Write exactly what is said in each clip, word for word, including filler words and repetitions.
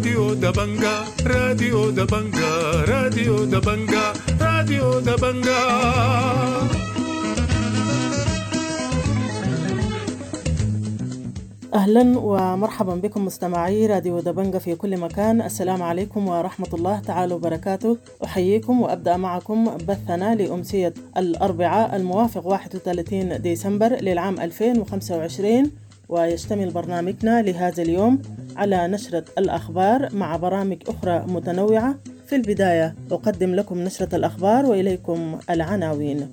راديو دبنجا راديو دبنجا راديو دبنجا راديو دبنجا. أهلا ومرحبا بكم مستمعي راديو دبنجا في كل مكان. السلام عليكم ورحمة الله تعالى وبركاته. أحييكم وأبدأ معكم بثنا لأمسية الأربعاء الموافق واحد وثلاثين ديسمبر للعام ألفين وخمسة وعشرين، ويشتمل برنامجنا لهذا اليوم على نشرة الأخبار مع برامج أخرى متنوعة. في البداية أقدم لكم نشرة الأخبار وإليكم العناوين.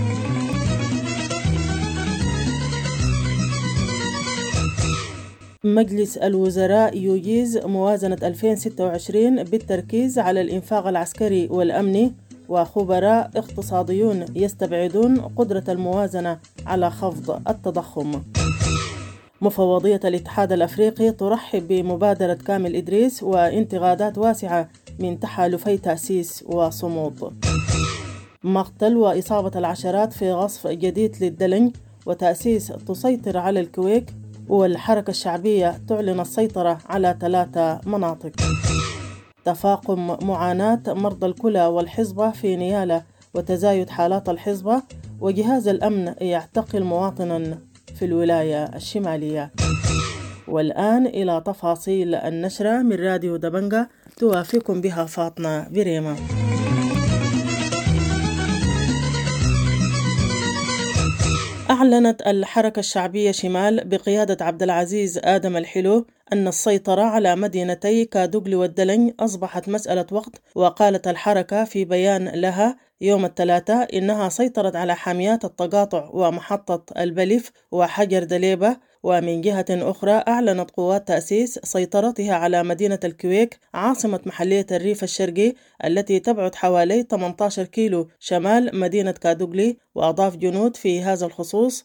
مجلس الوزراء يجيز موازنة ألفين وستة وعشرين بالتركيز على الإنفاق العسكري والأمني، وخبراء اقتصاديون يستبعدون قدرة الموازنة على خفض التضخم. مفوضية الاتحاد الأفريقي ترحب بمبادرة كامل إدريس، وانتقادات واسعة من تحالفي تأسيس وصمود. مقتل وإصابة العشرات في غصف جديد للدلنج، وتأسيس تسيطر على الكويك، والحركة الشعبية تعلن السيطرة على ثلاثة مناطق. تفاقم معاناة مرضى الكلى والحصبة في نيالة، وتزايد حالات الحصبة، وجهاز الأمن يعتقل مواطنا في الولاية الشمالية. والآن إلى تفاصيل النشرة من راديو دبنجا، توافقكم بها فاطمة بريمة. أعلنت الحركة الشعبية شمال بقيادة عبد العزيز آدم الحلو أن السيطرة على مدينتي كادوغلي والدلنج أصبحت مسألة وقت. وقالت الحركة في بيان لها يوم الثلاثاء إنها سيطرت على حاميات التقاطع ومحطة البلف وحجر دليبة. ومن جهة أخرى أعلنت قوات تأسيس سيطرتها على مدينة الكويك عاصمة محلية الريف الشرقي التي تبعد حوالي ثمانية عشر كيلو شمال مدينة كادوغلي. وأضاف جنود في هذا الخصوص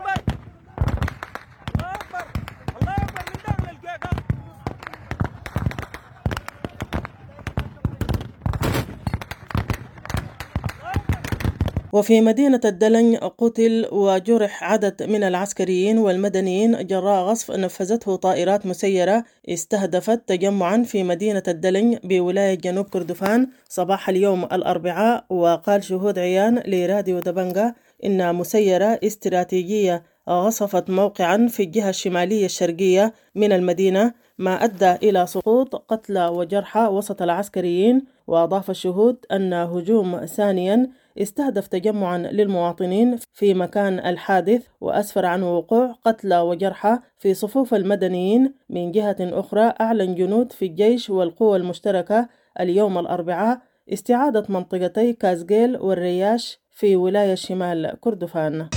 وفي مدينة الدلنج قتل وجرح عدد من العسكريين والمدنيين جراء غصف نفذته طائرات مسيرة استهدفت تجمعا في مدينة الدلنج بولاية جنوب كردفان صباح اليوم الأربعاء. وقال شهود عيان لراديو دبنجا إن مسيرة استراتيجية غصفت موقعا في الجهة الشمالية الشرقية من المدينة، ما أدى إلى سقوط قتلى وجرحى وسط العسكريين. وأضاف الشهود أن هجوم ثانيا استهدف تجمعا للمواطنين في مكان الحادث، وأسفر عن وقوع قتلى وجرحى في صفوف المدنيين. من جهة أخرى أعلن جنود في الجيش والقوى المشتركة اليوم الأربعاء استعادة منطقتي كازجيل والرياش في ولاية شمال كردفان.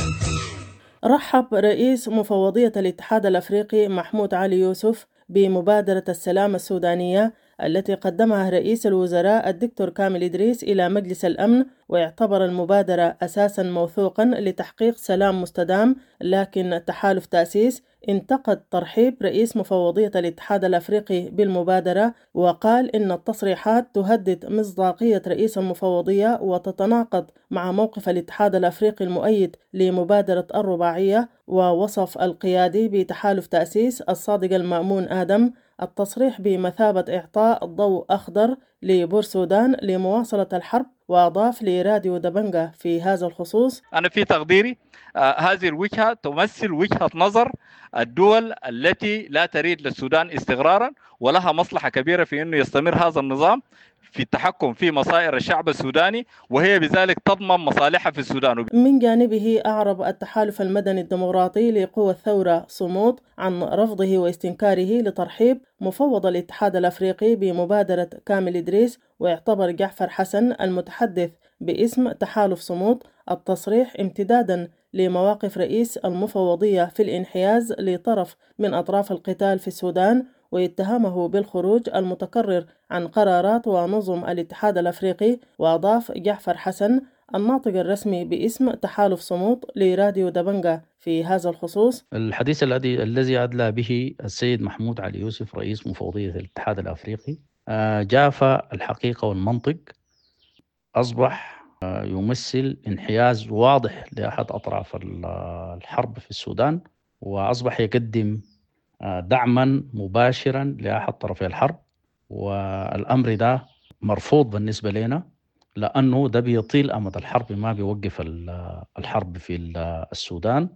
رحب رئيس مفوضية الاتحاد الأفريقي محمود علي يوسف بمبادرة السلام السودانية التي قدمها رئيس الوزراء الدكتور كامل إدريس إلى مجلس الأمن، واعتبر المبادرة أساسا موثوقا لتحقيق سلام مستدام. لكن تحالف تأسيس انتقد ترحيب رئيس مفوضية الاتحاد الأفريقي بالمبادرة، وقال إن التصريحات تهدد مصداقية رئيس المفوضية وتتناقض مع موقف الاتحاد الأفريقي المؤيد لمبادرة الرباعية. ووصف القيادي بتحالف تأسيس الصادق المأمون آدم التصريح بمثابة إعطاء ضوء أخضر لبورسودان لمواصلة الحرب. وأضاف لراديو دبنجا في هذا الخصوص: أنا في تقديري آه هذه الوجهة تمثل وجهة نظر الدول التي لا تريد للسودان استقرارا ولها مصلحة كبيرة في أنه يستمر هذا النظام في التحكم في مصائر الشعب السوداني، وهي بذلك تضمن مصالحها في السودان. من جانبه أعرب التحالف المدني الديمقراطي لقوى الثورة صمود عن رفضه واستنكاره لترحيب مفوض الاتحاد الأفريقي بمبادرة كامل إدريس، واعتبر جعفر حسن المتحدث باسم تحالف صمود التصريح امتدادا لمواقف رئيس المفوضية في الانحياز لطرف من أطراف القتال في السودان، واتهمه بالخروج المتكرر عن قرارات ونظم الاتحاد الأفريقي. وأضاف جعفر حسن الناطق الرسمي باسم تحالف صمود لراديو دبنجا في هذا الخصوص: الحديث الذي الذي أدلى به السيد محمود علي يوسف رئيس مفوضية الاتحاد الأفريقي جاف الحقيقة والمنطق، أصبح يمثل انحياز واضح لأحد أطراف الحرب في السودان، وأصبح يقدم دعما مباشرا لأحد طرفي الحرب والأمر ده مرفوض بالنسبة لنا، لأنه ده بيطيل أمد الحرب، ما بيوقف الحرب في السودان.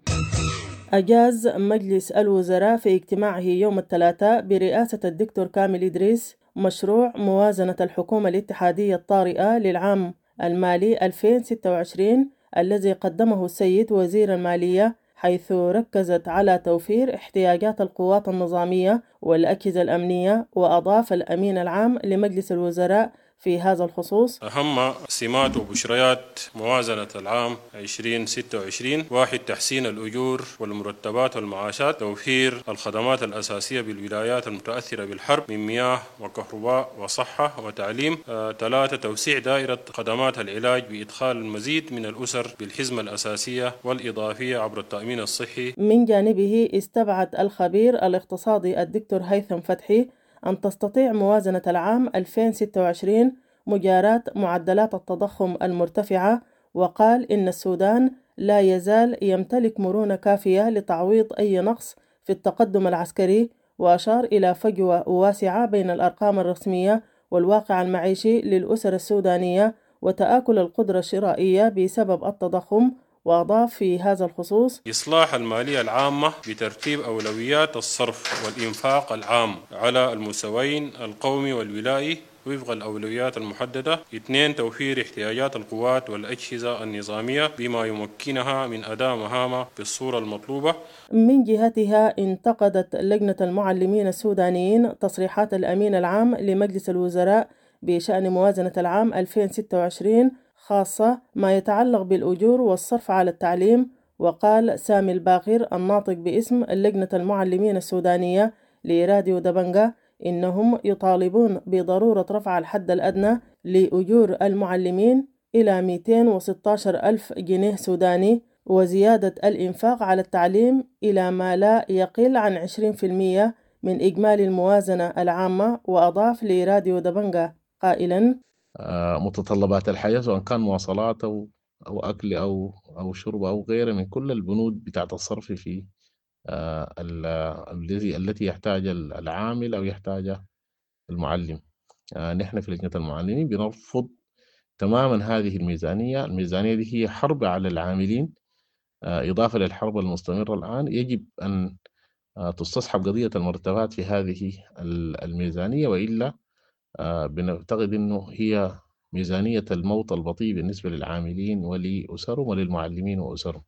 أجاز مجلس الوزراء في اجتماعه يوم الثلاثاء برئاسة الدكتور كامل إدريس مشروع موازنة الحكومة الاتحادية الطارئة للعام المالي ألفين وستة وعشرين الذي قدمه السيد وزير المالية، حيث ركزت على توفير احتياجات القوات النظامية والأجهزة الأمنية. وأضاف الأمين العام لمجلس الوزراء في هذا الخصوص: أهم سمات وبشريات موازنة العام ألفين وستة وعشرين: واحد، تحسين الأجور والمرتبات والمعاشات، توفير الخدمات الأساسية بالولايات المتأثرة بالحرب من مياه وكهرباء وصحة وتعليم. آه، ثلاثة، توسيع دائرة خدمات العلاج بإدخال المزيد من الأسر بالحزمة الأساسية والإضافية عبر التأمين الصحي. من جانبه استبعد الخبير الاقتصادي الدكتور هيثم فتحي أن تستطيع موازنة العام ألفين وستة وعشرين مجاراة معدلات التضخم المرتفعة، وقال إن السودان لا يزال يمتلك مرونة كافية لتعويض أي نقص في التقدم العسكري، وأشار إلى فجوة واسعة بين الأرقام الرسمية والواقع المعيشي للأسر السودانية وتآكل القدرة الشرائية بسبب التضخم. وأضاف في هذا الخصوص: إصلاح المالية العامة بترتيب أولويات الصرف والإنفاق العام على المستويين القومي والولائي وفق الأولويات المحددة. اثنين، توفير احتياجات القوات والأجهزة النظامية بما يمكنها من أداء مهامها بالصورة المطلوبة. من جهتها انتقدت لجنة المعلمين السودانيين تصريحات الأمين العام لمجلس الوزراء بشأن موازنة العام ألفين وستة وعشرين، خاصة ما يتعلق بالأجور والصرف على التعليم. وقال سامي الباقر الناطق باسم لجنة المعلمين السودانية لراديو دبنجة إنهم يطالبون بضرورة رفع الحد الأدنى لأجور المعلمين إلى مئتين وستة عشر ألف جنيه سوداني، وزيادة الإنفاق على التعليم إلى ما لا يقل عن عشرين بالمئة من إجمالي الموازنة العامة. وأضاف لراديو دبنجة قائلاً: متطلبات الحياة سواء كان مواصلات أو أو أكل أو أو شرب أو غيره من كل البنود بتاعة الصرف في الذي التي يحتاج العامل أو يحتاج المعلم. نحن في لجنة المعلمين بنرفض تماما هذه الميزانية. الميزانية دي هي حرب على العاملين، إضافة للحرب المستمرة الآن. يجب أن تستصحب قضية المرتبات في هذه الميزانية، وإلا بنعتقد أنه هي ميزانية الموت البطيء بالنسبة للعاملين ولأسرهم وللمعلمين وأسرهم.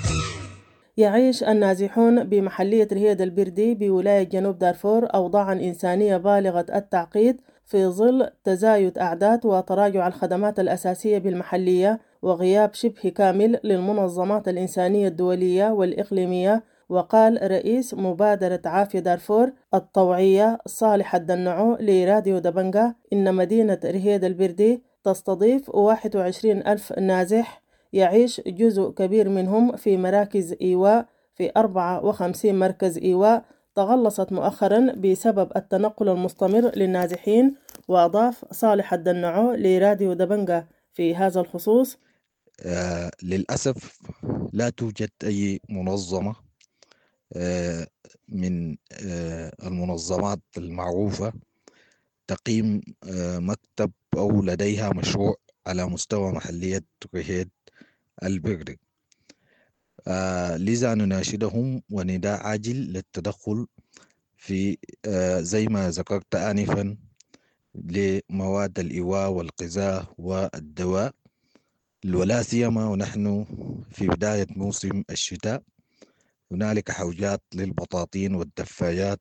يعيش النازحون بمحلية رهيد البردي بولاية جنوب دارفور أوضاعا إنسانية بالغة التعقيد في ظل تزايد أعداد وتراجع الخدمات الأساسية بالمحلية وغياب شبه كامل للمنظمات الإنسانية الدولية والإقليمية. وقال رئيس مبادرة عافية دارفور الطوعية صالح الدنعو لراديو دبنجة إن مدينة رهيد البردي تستضيف واحد وعشرين ألف نازح، يعيش جزء كبير منهم في مراكز إيواء في أربعة وخمسين مركز إيواء تغلصت مؤخرا بسبب التنقل المستمر للنازحين. وأضاف صالح الدنعو لراديو دبنجة في هذا الخصوص: آه للأسف لا توجد أي منظمة آه من آه المنظمات المعروفة تقيم آه مكتب أو لديها مشروع على مستوى محلية رهيد البردي. آه لذا نناشدهم ونداء عاجل للتدخل في آه زي ما ذكرت آنفا لمواد الإيواء والغذاء والدواء، ولا سيما ونحن في بداية موسم الشتاء. هنالك حوجات للبطاطين والدفايات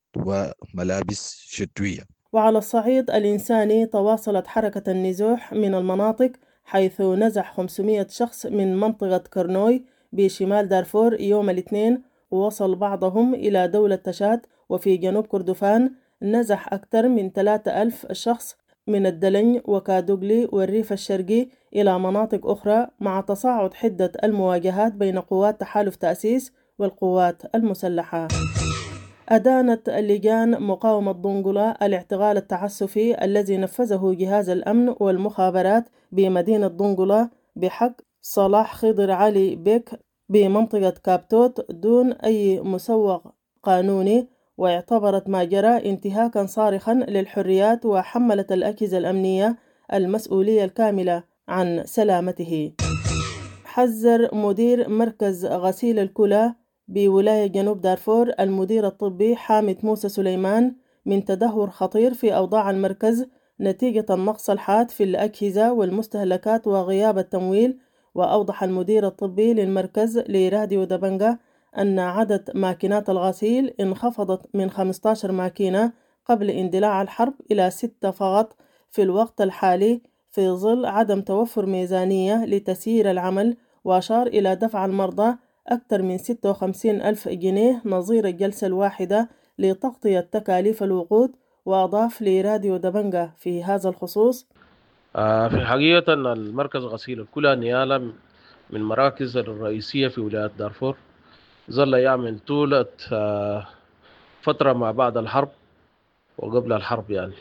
وملابس شتوية. وعلى الصعيد الإنساني تواصلت حركة النزوح من المناطق، حيث نزح خمسمئة شخص من منطقة كرنوي بشمال دارفور يوم الاثنين، ووصل بعضهم إلى دولة تشاد. وفي جنوب كردفان نزح أكثر من ثلاثة ألف شخص من الدلنج وكادوغلي والريف الشرقي إلى مناطق أخرى، مع تصاعد حدة المواجهات بين قوات تحالف تأسيس والقوات المسلحة. أدانت لجان مقاومة ضنقلة الاعتقال التعسفي الذي نفذه جهاز الأمن والمخابرات بمدينة ضنقلة بحق صلاح خضر علي بيك بمنطقة كابتوت دون أي مسوغ قانوني. واعتبرت ما جرى انتهاكا صارخا للحريات، وحملت الأجهزة الأمنية المسؤولية الكاملة عن سلامته. حذر مدير مركز غسيل الكلى بولاية جنوب دارفور المدير الطبي حامد موسى سليمان من تدهور خطير في أوضاع المركز نتيجة النقص الحاد في الأجهزة والمستهلكات وغياب التمويل. وأوضح المدير الطبي للمركز لراديو دبنجة أن عدد ماكينات الغسيل انخفضت من خمسة عشر ماكينة قبل اندلاع الحرب إلى ستة فقط في الوقت الحالي في ظل عدم توفر ميزانية لتسيير العمل، وأشار إلى دفع المرضى أكثر من ستة وخمسين ألف جنيه نظير الجلسة الواحدة لتغطية تكاليف الوقود. وأضاف لراديو دبنجة في هذا الخصوص: آه في حقيقة أن المركز غسيل الكلى نيالة من المراكز الرئيسية في ولاية دارفور، ظل يعمل طولة آه فترة ما بعد الحرب وقبل الحرب يعني،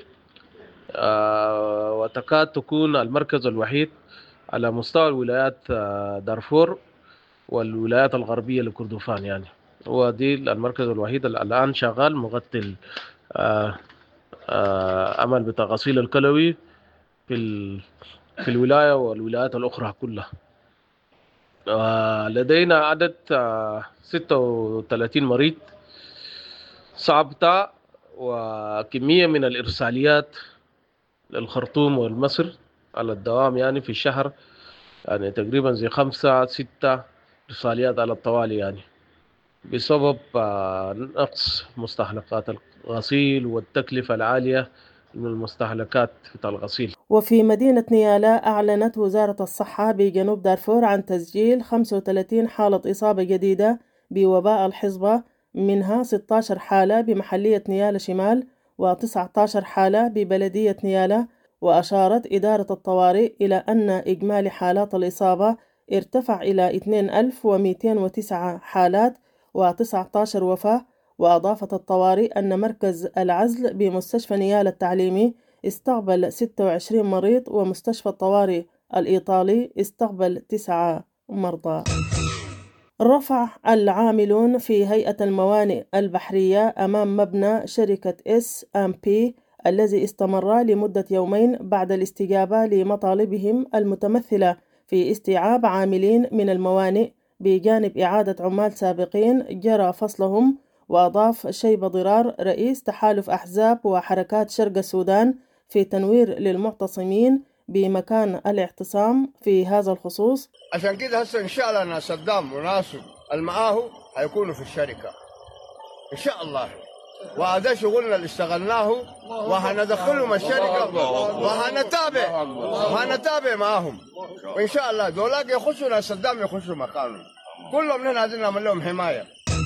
آه وتكاد تكون المركز الوحيد على مستوى الولايات آه دارفور والولايات الغربية لكردفان يعني. هو دي المركز الوحيد الآن شغال مغطي آه آه عمل بتاع غسيل الكلوي في في الولاية والولايات الأخرى كلها. آه لدينا عدد آه ستة وثلاثين مريض صعبة، وكمية من الإرساليات للخرطوم والمصر على الدوام يعني في الشهر، يعني تقريبا زي خمسة ستة إرساليات على الطوالي يعني، بسبب آه نقص مستهلكات الغسيل والتكلفة العالية من المستهلكات في الغسيل. وفي مدينة نيالا أعلنت وزارة الصحة بجنوب دارفور عن تسجيل خمسة وثلاثين حالة إصابة جديدة بوباء الحصبة، منها ستة عشر حالة بمحلية نيالا شمال وتسعة عشر حالة ببلدية نيالا. وأشارت إدارة الطوارئ إلى أن إجمالي حالات الإصابة ارتفع إلى اثنين ألف ومئتين وتسعة حالات وتسعة عشر وفاة. وأضافت الطوارئ أن مركز العزل بمستشفى نيالا التعليمي استقبل ستة وعشرين مريض، ومستشفى الطوارئ الإيطالي استقبل تسعة مرضى. رفع العاملون في هيئة الموانئ البحرية أمام مبنى شركة إس أم بي الذي استمر لمدة يومين بعد الاستجابة لمطالبهم المتمثلة في استيعاب عاملين من الموانئ بجانب إعادة عمال سابقين جرى فصلهم. وأضاف شيبة ضرار رئيس تحالف أحزاب وحركات شرق السودان في تنوير للمعتصمين بمكان الاعتصام في هذا الخصوص: عشان كده هسه إن شاء الله ناس صدام وناسه المعاهو هيكونوا في الشركة إن شاء الله، وهذا شغلنا اللي اشتغلناه وهندخلهم الشركة وهنتابع وهنتابع معاهم، وإن شاء الله دولاك يخشوا ناس صدام يخشوا مكانهم، كلهم نحن عايزين نعمل لهم حماية.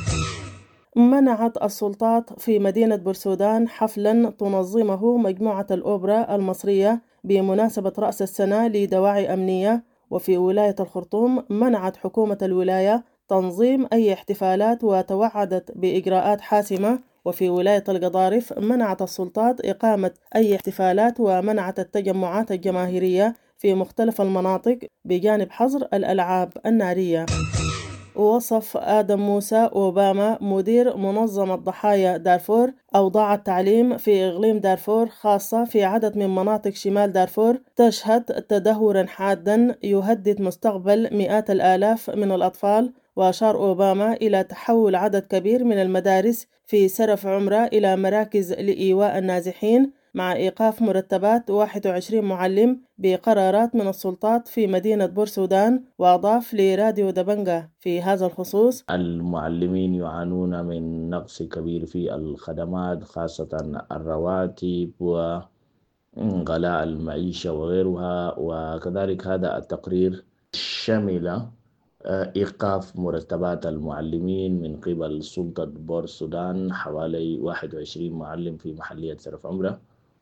منعت السلطات في مدينة بورسودان حفلا تنظمه مجموعة الأوبرا المصرية بمناسبة رأس السنة لدواعي أمنية. وفي ولاية الخرطوم منعت حكومة الولاية تنظيم أي احتفالات وتوعدت بإجراءات حاسمة. وفي ولاية القضارف منعت السلطات إقامة أي احتفالات ومنعت التجمعات الجماهيرية في مختلف المناطق بجانب حظر الألعاب النارية. ووصف آدم موسى أوباما مدير منظمة ضحايا دارفور أوضاع التعليم في إقليم دارفور خاصة في عدد من مناطق شمال دارفور تشهد تدهورا حادا يهدد مستقبل مئات الآلاف من الأطفال. وأشار أوباما إلى تحول عدد كبير من المدارس في سرف عمرة إلى مراكز لإيواء النازحين، مع إيقاف مرتبات واحد وعشرين معلم بقرارات من السلطات في مدينة بورسودان. وأضاف لراديو دبنجة في هذا الخصوص: المعلمين يعانون من نقص كبير في الخدمات، خاصة الرواتب وغلاء المعيشة وغيرها. وكذلك هذا التقرير شمل إيقاف مرتبات المعلمين من قبل سلطة بورسودان، حوالي واحد وعشرين معلم في محلية سرف عمرة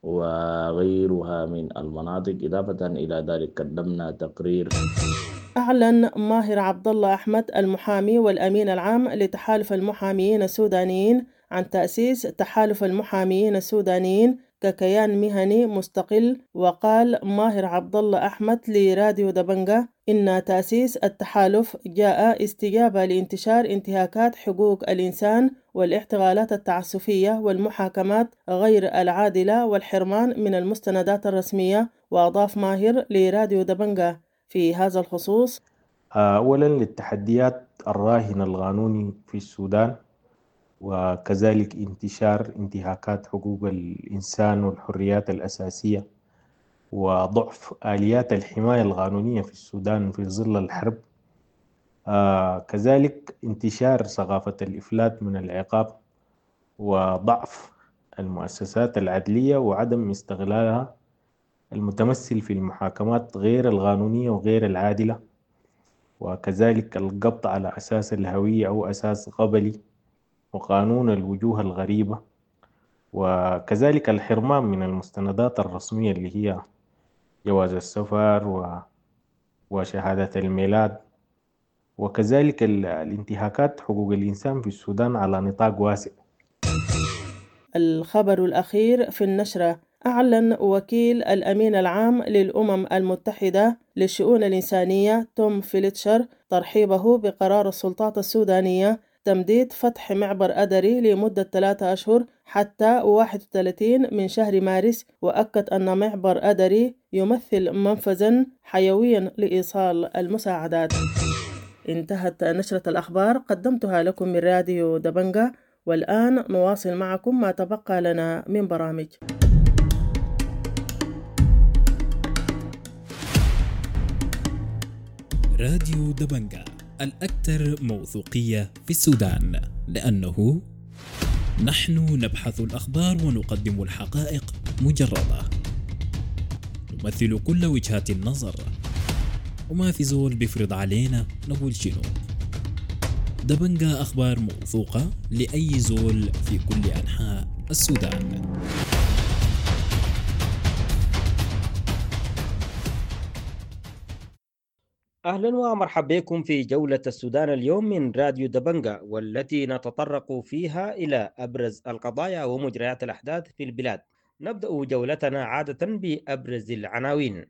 وغيرها من المناطق. إضافة إلى ذلك قدمنا تقرير. أعلن ماهر عبد الله أحمد المحامي والأمين العام لتحالف المحاميين السودانيين عن تأسيس تحالف المحاميين السودانيين ككيان مهني مستقل. وقال ماهر عبد الله أحمد لراديو دبنجة إن تأسيس التحالف جاء استجابة لانتشار انتهاكات حقوق الإنسان والاحتغالات التعسفية والمحاكمات غير العادلة والحرمان من المستندات الرسمية. وأضاف ماهر لراديو دبنجة في هذا الخصوص: أولا للتحديات الراهن القانوني في السودان، وكذلك انتشار انتهاكات حقوق الإنسان والحريات الأساسية، وضعف آليات الحماية القانونية في السودان في ظل الحرب. آه كذلك انتشار ثقافة الإفلات من العقاب، وضعف المؤسسات العدلية وعدم استغلالها المتمثل في المحاكمات غير القانونية وغير العادلة، وكذلك القبض على أساس الهوية أو أساس قبلي، وقانون الوجوه الغريبة، وكذلك الحرمان من المستندات الرسمية اللي هي جواز السفر و... وشهادة الميلاد، وكذلك ال... الانتهاكات حقوق الإنسان في السودان على نطاق واسع. الخبر الأخير في النشرة: أعلن وكيل الأمين العام للأمم المتحدة للشؤون الإنسانية توم فيلتشر ترحيبه بقرار السلطات السودانية تمديد فتح معبر أدري لمدة ثلاثة أشهر حتى واحد وثلاثين من شهر مارس. وأكد أن معبر أدري يمثل منفذا حيويا لإيصال المساعدات. انتهت نشرة الأخبار قدمتها لكم من راديو دبنجة، والآن نواصل معكم ما تبقى لنا من برامج. راديو دبنجة الأكثر موثوقية في السودان، لأنه نحن نبحث الأخبار ونقدم الحقائق مجردة، نمثل كل وجهات النظر، وما في زول بيفرض علينا نقول شنو. دبنجة أخبار موثوقة لأي زول في كل أنحاء السودان. أهلا ومرحبا بكم في جولة السودان اليوم من راديو دبنجة، والتي نتطرق فيها إلى أبرز القضايا ومجريات الأحداث في البلاد. نبدأ جولتنا عادة بأبرز العناوين.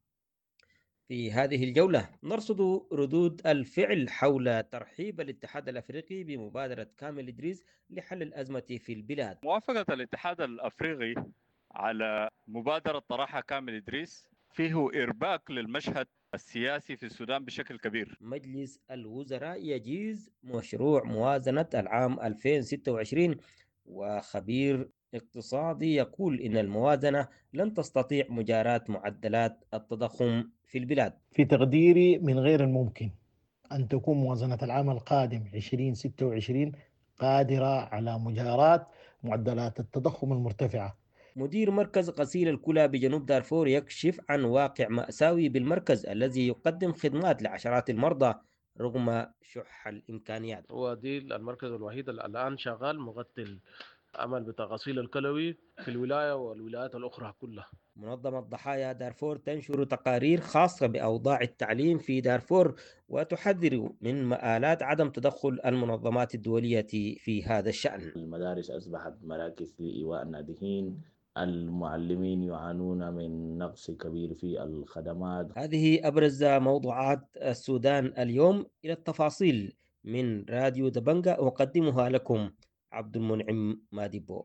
في هذه الجولة نرصد ردود الفعل حول ترحيب الاتحاد الأفريقي بمبادرة كامل إدريس لحل الأزمة في البلاد. موافقة الاتحاد الأفريقي على مبادرة طرحها كامل إدريس فيه إرباك للمشهد السياسي في السودان بشكل كبير. مجلس الوزراء يجيز مشروع موازنة العام ألفين وستة وعشرين، وخبير اقتصادي يقول إن الموازنة لن تستطيع مجاراة معدلات التضخم في البلاد. في تقديري من غير الممكن أن تكون موازنة العام القادم ألفين وستة وعشرين قادرة على مجاراة معدلات التضخم المرتفعة. مدير مركز غسيل الكلى بجنوب دارفور يكشف عن واقع مأساوي بالمركز الذي يقدم خدمات لعشرات المرضى رغم شح الإمكانيات. هو دي المركز الوحيد اللي الآن شغال مغطي العمل بتاع غسيل الكلوي في الولاية والولايات الأخرى كلها. منظمة ضحايا دارفور تنشر تقارير خاصة بأوضاع التعليم في دارفور وتحذر من مآلات عدم تدخل المنظمات الدولية في هذا الشأن. المدارس أصبحت مراكز لإيواء النازحين، المعلمين يعانون من نقص كبير في الخدمات. هذه أبرز موضوعات السودان اليوم. إلى التفاصيل من راديو دبنجة أقدمها لكم عبد المنعم ماديبو.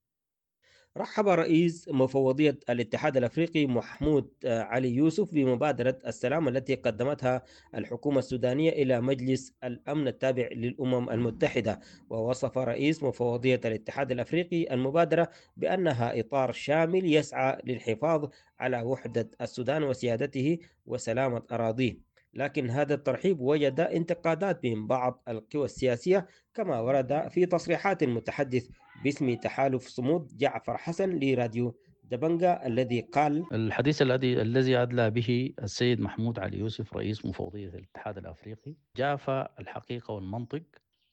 رحب رئيس مفوضية الاتحاد الأفريقي محمود علي يوسف بمبادرة السلام التي قدمتها الحكومة السودانية إلى مجلس الأمن التابع للأمم المتحدة، ووصف رئيس مفوضية الاتحاد الأفريقي المبادرة بأنها إطار شامل يسعى للحفاظ على وحدة السودان وسيادته وسلامة أراضيه. لكن هذا الترحيب وجد انتقادات من بعض القوى السياسية، كما ورد في تصريحات المتحدث باسم تحالف صمود جعفر حسن لراديو دبنجة الذي قال: الحديث الذي الذي أدلى به السيد محمود علي يوسف رئيس مفوضية الاتحاد الأفريقي جاف الحقيقة والمنطق،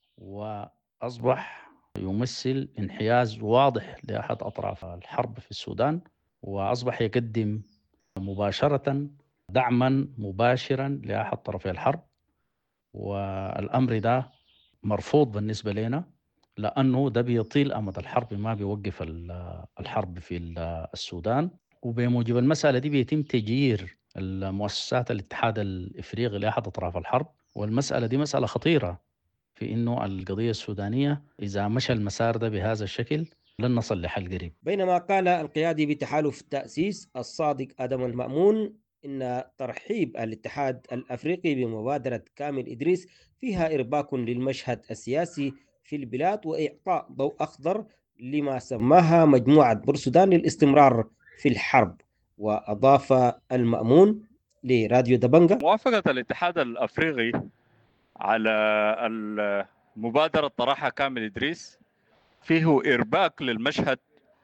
وأصبح يمثل انحياز واضح لأحد أطراف الحرب في السودان، وأصبح يقدم مباشرة دعما مباشرا لأحد طرفي الحرب. والأمر ده مرفوض بالنسبة لنا، لأنه ده بيطيل أمد الحرب، ما بيوقف الحرب في السودان. وبموجب المسألة دي بيتم تجيير المؤسسات الاتحاد الإفريقي لأحد أطراف الحرب، والمسألة دي مسألة خطيرة في إنه القضية السودانية إذا مشى المسار ده بهذا الشكل لن نصل لحل قريب. بينما قال القيادي بتحالف التأسيس الصادق آدم المأمون إن ترحيب الاتحاد الأفريقي بمبادرة كامل إدريس فيها إرباك للمشهد السياسي في البلاد وإعطاء ضوء أخضر لما سماها مجموعة بورسودان للاستمرار في الحرب. وأضاف المأمون لراديو دبنجة: موافقة الاتحاد الأفريقي على المبادرة طرحها كامل إدريس فيه إرباك للمشهد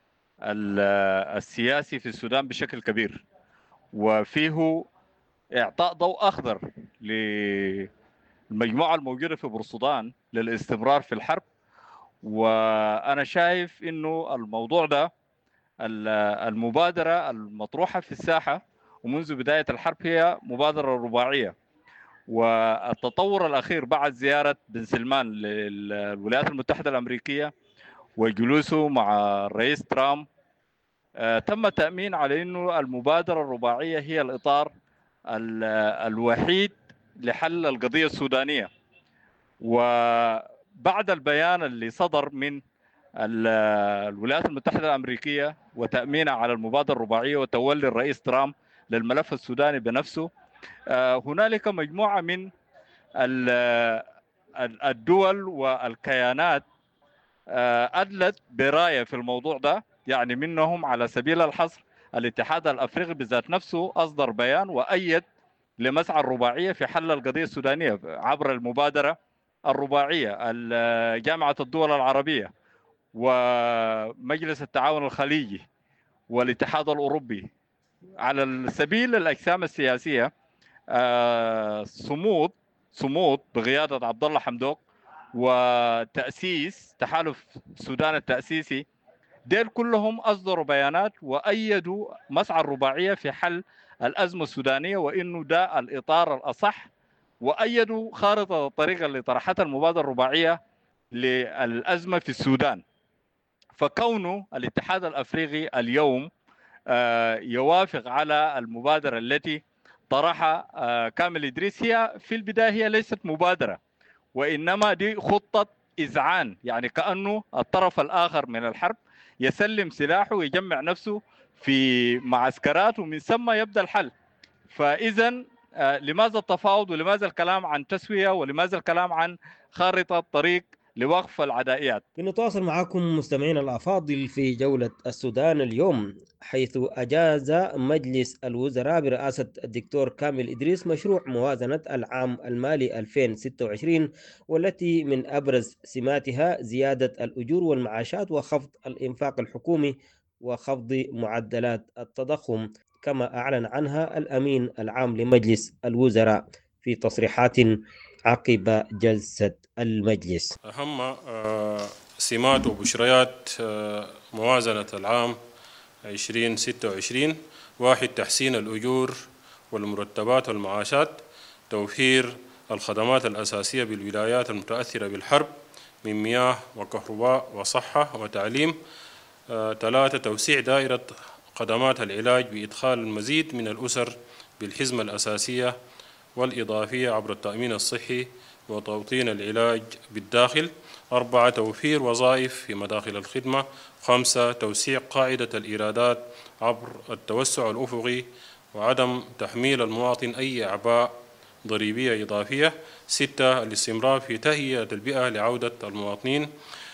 السياسي في السودان بشكل كبير، وفيه إعطاء ضوء أخضر للمجموعة الموجودة في بورسودان للاستمرار في الحرب. وأنا شايف إنه الموضوع ده المبادرة المطروحة في الساحة ومنذ بداية الحرب هي مبادرة رباعية، والتطور الأخير بعد زيارة بن سلمان للولايات المتحدة الأمريكية وجلوسه مع الرئيس ترامب تم تأمين على أنه المبادرة الرباعية هي الإطار الوحيد لحل القضية السودانية. وبعد البيان اللي صدر من الولايات المتحدة الأمريكية وتأمينها على المبادرة الرباعية وتولي الرئيس ترامب للملف السوداني بنفسه، هنالك مجموعة من الدول والكيانات أدلت براية في الموضوع ده، يعني منهم على سبيل الحصر الاتحاد الأفريقي بذات نفسه أصدر بيان وأيد لمسعى الرباعية في حل القضية السودانية عبر المبادرة الرباعية. جامعة الدول العربية ومجلس التعاون الخليجي والاتحاد الأوروبي على سبيل الأجسام السياسية صمود صمود بقيادة عبد الله حمدوك وتأسيس تحالف السودان التأسيسي، ديل كلهم أصدروا بيانات وأيدوا مسعى الرباعية في حل الأزمة السودانية وإنه ده الإطار الأصح، وأيدوا خارطة الطريق اللي طرحتها المبادرة الرباعية للأزمة في السودان. فكونه الاتحاد الأفريقي اليوم يوافق على المبادرة التي طرحها كامل إدريس هي في البداية هي ليست مبادرة، وإنما دي خطة إذعان، يعني كأنه الطرف الآخر من الحرب يسلم سلاحه ويجمع نفسه في معسكرات ومن ثم يبدأ الحل. فإذا لماذا التفاوض ولماذا الكلام عن تسوية ولماذا الكلام عن خارطة طريق لوقف العدائيات؟ بنتواصل معكم مستمعين الأفاضل في جولة السودان اليوم، حيث أجاز مجلس الوزراء برئاسة الدكتور كامل إدريس مشروع موازنة العام المالي ألفين وستة وعشرين، والتي من أبرز سماتها زيادة الأجور والمعاشات وخفض الإنفاق الحكومي وخفض معدلات التضخم، كما أعلن عنها الأمين العام لمجلس الوزراء في تصريحات عقب جلسة المجلس. أهم سمات وبشريات موازنة العام ألفين وستة وعشرين: واحد، تحسين الأجور والمرتبات والمعاشات، توفير الخدمات الأساسية بالولايات المتأثرة بالحرب من مياه وكهرباء وصحة وتعليم. ثلاثة، توسيع دائرة خدمات العلاج بإدخال المزيد من الأسر بالحزمة الأساسية والإضافية عبر التأمين الصحي وتوطين العلاج بالداخل. أربعة، توفير وظائف في مداخل الخدمة. خمسة، توسيع قاعدة الإيرادات عبر التوسع الأفقي وعدم تحميل المواطن أي أعباء ضريبية إضافية. ستة، الاستمرار في تهيئة البيئة لعودة المواطنين.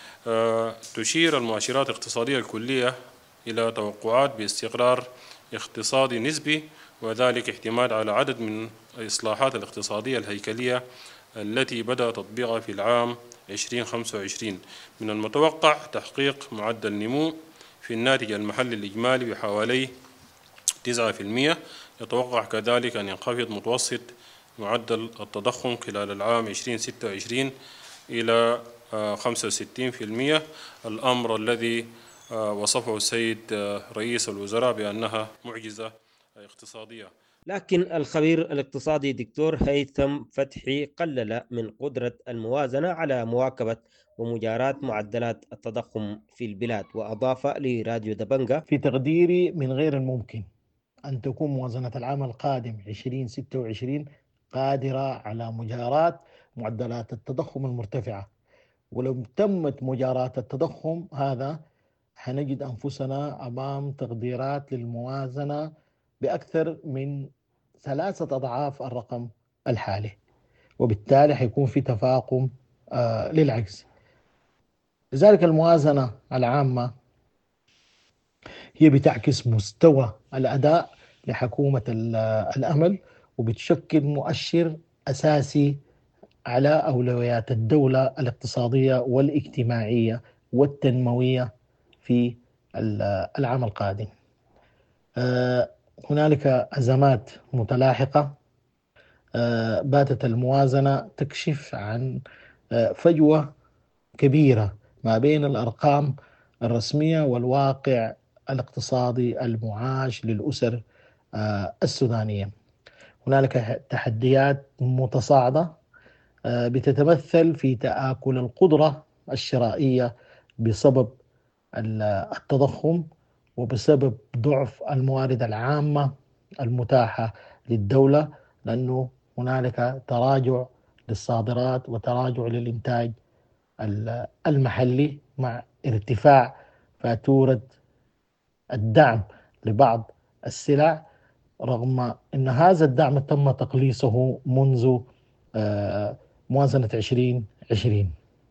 أه تشير المؤشرات الاقتصادية الكلية إلى توقعات باستقرار اقتصادي نسبي، وذلك اعتماد على عدد من الإصلاحات الاقتصادية الهيكلية التي بدأ تطبيقها في العام ألفين وخمسة وعشرين. من المتوقع تحقيق معدل نمو في الناتج المحلي الإجمالي بحوالي تسعة بالمئة. يتوقع كذلك أن ينخفض متوسط معدل التضخم خلال العام ألفين وستة وعشرين إلى خمسة وستين بالمئة، الأمر الذي وصفه السيد رئيس الوزراء بأنها معجزة اقتصادية. لكن الخبير الاقتصادي دكتور هيثم فتحي قلل من قدرة الموازنة على مواكبة ومجاراة معدلات التضخم في البلاد، وأضاف لراديو دبنجة: في تقديري من غير الممكن أن تكون موازنة العام القادم عشرين ستة وعشرين قادرة على مجاراة معدلات التضخم المرتفعة. ولو تمت مجاراة التضخم هذا حنجد أنفسنا أمام تقديرات للموازنة بأكثر من ثلاثة أضعاف الرقم الحالي، وبالتالي حيكون في تفاقم آه للعجز. لذلك الموازنة العامة هي بتعكس مستوى الأداء لحكومة الأمل، وبتشكل مؤشر أساسي على أولويات الدولة الاقتصادية والاجتماعية والتنموية في العام القادم. هنالك أزمات متلاحقة باتت الموازنة تكشف عن فجوة كبيرة ما بين الأرقام الرسمية والواقع الاقتصادي المعاش للأسر السودانية. هنالك تحديات متصاعدة بتتمثل في تآكل القدرة الشرائية بسبب التضخم وبسبب ضعف الموارد العامة المتاحة للدولة، لأنه هنالك تراجع للصادرات وتراجع للإنتاج المحلي مع ارتفاع فاتورة الدعم لبعض السلع، رغم أن هذا الدعم تم تقليصه منذ موازنة عشرين عشرين.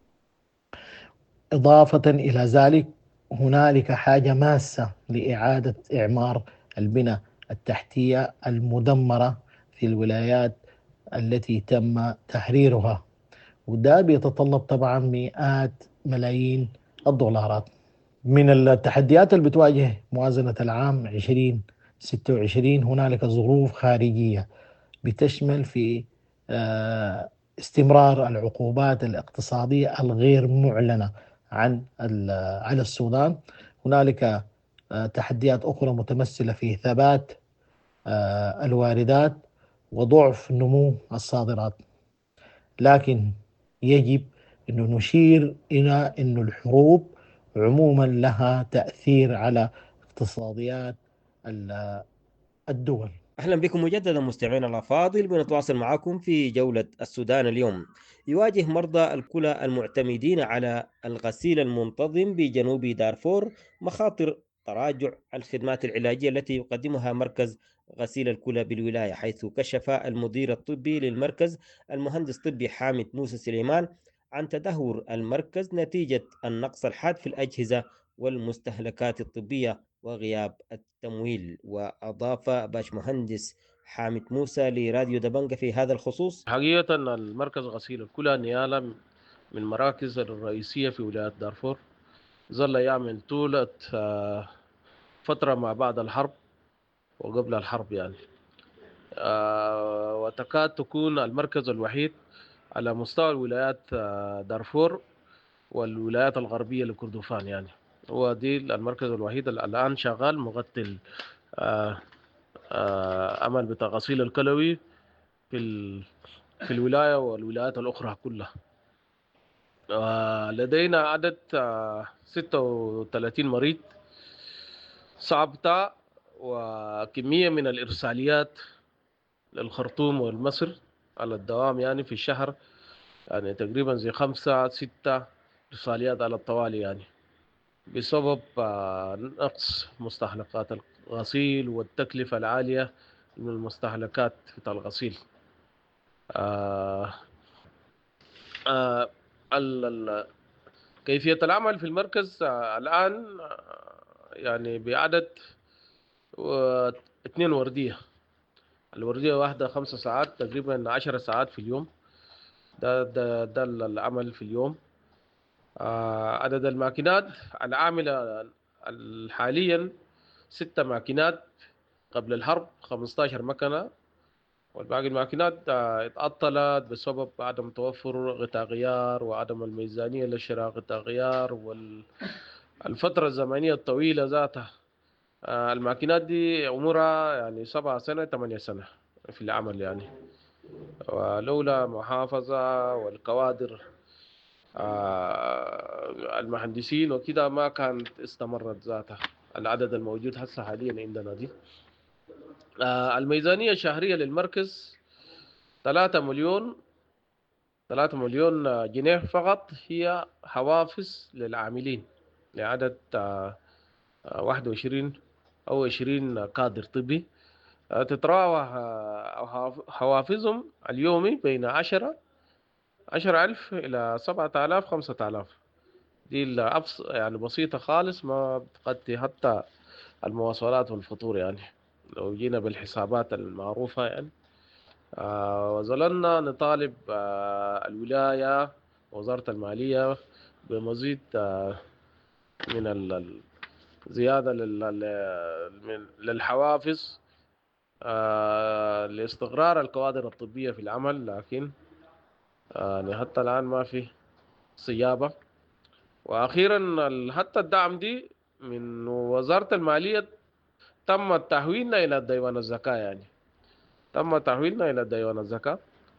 إضافة إلى ذلك هنالك حاجة ماسة لإعادة إعمار البنى التحتية المدمرة في الولايات التي تم تحريرها، وده بيتطلب طبعا مئات ملايين الدولارات. من التحديات اللي بتواجه موازنة العام عشرين ستة وعشرين هنالك ظروف خارجية بتشمل في استمرار العقوبات الاقتصادية الغير معلنة عن على السودان. هنالك تحديات أخرى متمثلة في ثبات الواردات وضعف نمو الصادرات، لكن يجب أن نشير إلى أن الحروب عموما لها تأثير على اقتصاديات الدول. أهلا بكم مجددا مستمعينا الأفاضل، بنتواصل معكم في جولة السودان اليوم. يواجه مرضى الكلى المعتمدين على الغسيل المنتظم بجنوب دارفور مخاطر تراجع الخدمات العلاجية التي يقدمها مركز غسيل الكلى بالولاية، حيث كشف المدير الطبي للمركز المهندس الطبي حامد موسى سليمان عن تدهور المركز نتيجة النقص الحاد في الأجهزة والمستهلكات الطبية وغياب التمويل. وأضاف باشمهندس حامد موسى لراديو دبنجة في هذا الخصوص: حقيقة المركز غسيل الكلى نيالا من المراكز الرئيسية في ولاية دارفور، ظل يعمل طولة فترة ما بعد الحرب وقبل الحرب يعني، وتكاد تكون المركز الوحيد على مستوى الولايات دارفور والولايات الغربية لكردفان. يعني هو دي المركز الوحيد الآن شغال مغطي عمل بتاع غسيل الكلوي في في الولاية والولايات الأخرى كلها. لدينا عدد ستة وثلاثين مريض صعبة وكمية من الإرساليات للخرطوم والمصر على الدوام، يعني في الشهر يعني تقريبا زي خمسة ستة إرساليات على الطوالي، يعني بسبب نقص مستهلكات الغسيل والتكلفة العالية من المستهلكات بتاع الغسيل. آه آه كيفية العمل في المركز آه الآن آه يعني بعدد آه اثنين وردية، الوردية واحدة خمسة ساعات تقريبا عشر ساعات في اليوم، ده, ده, ده العمل في اليوم. آه عدد الماكينات العاملة حاليا ستة ماكينات، قبل الحرب خمسة عشر مكنة، والباقي الماكينات اتعطلت بسبب عدم توفر غطاء غيار وعدم الميزانية لشراء غطاء غيار والفترة الزمنية الطويلة ذاتها آه، الماكينات دي عمرها يعني سبعة سنة ثمانية سنة في العمل يعني، ولولا محافظة والكوادر آه، المهندسين وكده ما كانت استمرت ذاتها العدد الموجود هسه حاليا عندنا دي. آه، الميزانية الشهرية للمركز ثلاثة مليون ثلاثة مليون جنيه فقط، هي حوافز للعاملين لعدد آه، آه، واحد وعشرين أو عشرين كادر طبي. آه، تتراوح آه، حوافزهم اليومي بين عشرة عشرة ألف إلى سبعة آلاف خمسة آلاف. دي الأبس يعني بسيطة خالص، ما بتغطي حتى المواصلات والفطور يعني لو جينا بالحسابات المعروفة يعني. آه وظللنا نطالب آه الولاية ووزارة المالية بمزيد آه من الزيادة للحوافز آه لاستقرار الكوادر الطبية في العمل، لكن آه حتى الآن ما في استجابة. وأخيرا حتى الدعم دي من وزارة المالية تم تحويلنا إلى ديوان الزكاة، يعني تم تحويلنا إلى ديوان الزكاة،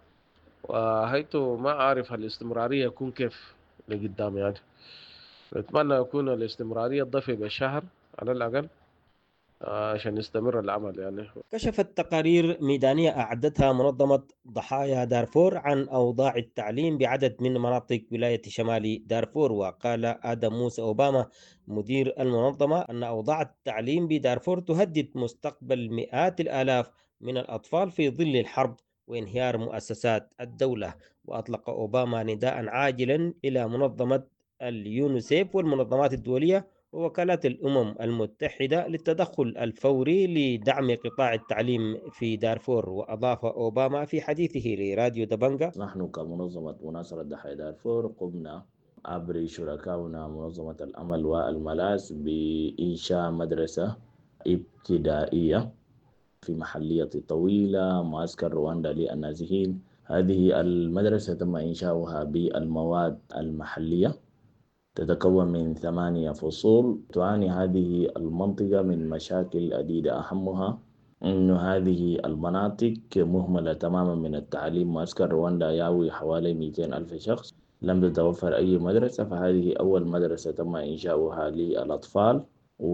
وحيث ما أعرف الاستمرارية يكون كيف لقدام يعني. نتمنى يكون الاستمرارية تضفي بالشهر على الأقل عشان يستمر العمل يعني. كشفت تقارير ميدانية أعدتها منظمة ضحايا دارفور عن أوضاع التعليم بعدد من مناطق ولاية شمال دارفور. وقال آدم موسى أوباما مدير المنظمة أن أوضاع التعليم بدارفور تهدد مستقبل مئات الآلاف من الأطفال في ظل الحرب وانهيار مؤسسات الدولة. وأطلق أوباما نداء عاجلا إلى منظمة اليونيسيف والمنظمات الدولية ووكالات الأمم المتحدة للتدخل الفوري لدعم قطاع التعليم في دارفور. وأضاف أوباما في حديثه لراديو دبنجا: نحن كمنظمة مناصرة ضحايا دارفور قمنا عبر شركائنا منظمة الأمل والملاذ بإنشاء مدرسة ابتدائية في محلية طويلة معسكر رواندا للنازحين. هذه المدرسة تم إنشاؤها بالمواد المحلية، تتكون من ثمانية فصول. تعاني هذه المنطقة من مشاكل عديدة، أهمها أن هذه المناطق مهملة تماما من التعليم. معسكر رواندا ياوي حوالي مئتين ألف شخص، لم تتوفر أي مدرسة، فهذه أول مدرسة تم إنشاؤها للأطفال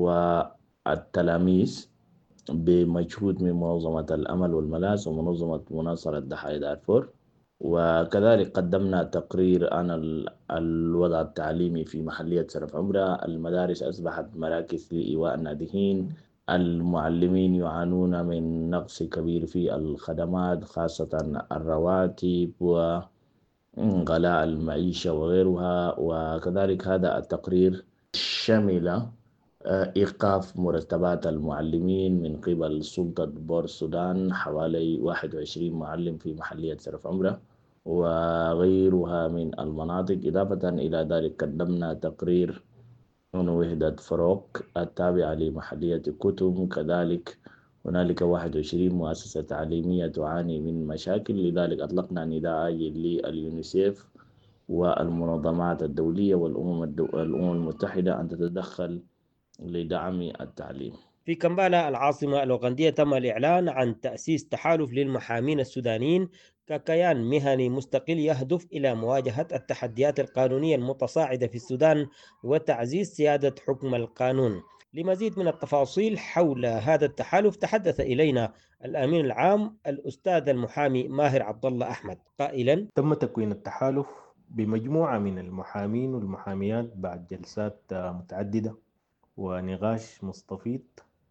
والتلاميذ بمجهود من منظمة الأمل والملاذ ومنظمة مناصرة ضحايا دارفور. وكذلك قدمنا تقرير عن الوضع التعليمي في محلية سرف عمرة. المدارس أصبحت مراكز لإيواء النازحين، المعلمين يعانون من نقص كبير في الخدمات خاصة الرواتب وغلاء المعيشة وغيرها. وكذلك هذا التقرير شمل إيقاف مرتبات المعلمين من قبل سلطة بور السودان، حوالي واحد وعشرين معلم في محلية سرف عمرة وغيرها من المناطق. إضافة إلى ذلك قدمنا تقرير عن وحدة فروق التابعة لمحلية كتم، كذلك هنالك واحد وعشرين مؤسسة تعليمية تعاني من مشاكل. لذلك أطلقنا نداء لليونيسيف والمنظمات الدولية والأمم الأمم المتحدة أن تتدخل لدعم التعليم. في كمبالا العاصمة الأوغندية تم الإعلان عن تأسيس تحالف للمحامين السودانيين ككيان مهني مستقل يهدف إلى مواجهة التحديات القانونية المتصاعدة في السودان وتعزيز سيادة حكم القانون. لمزيد من التفاصيل حول هذا التحالف تحدث إلينا الأمين العام الأستاذ المحامي ماهر عبد الله أحمد قائلا: تم تكوين التحالف بمجموعة من المحامين والمحاميات بعد جلسات متعددة ونقاش مستفيض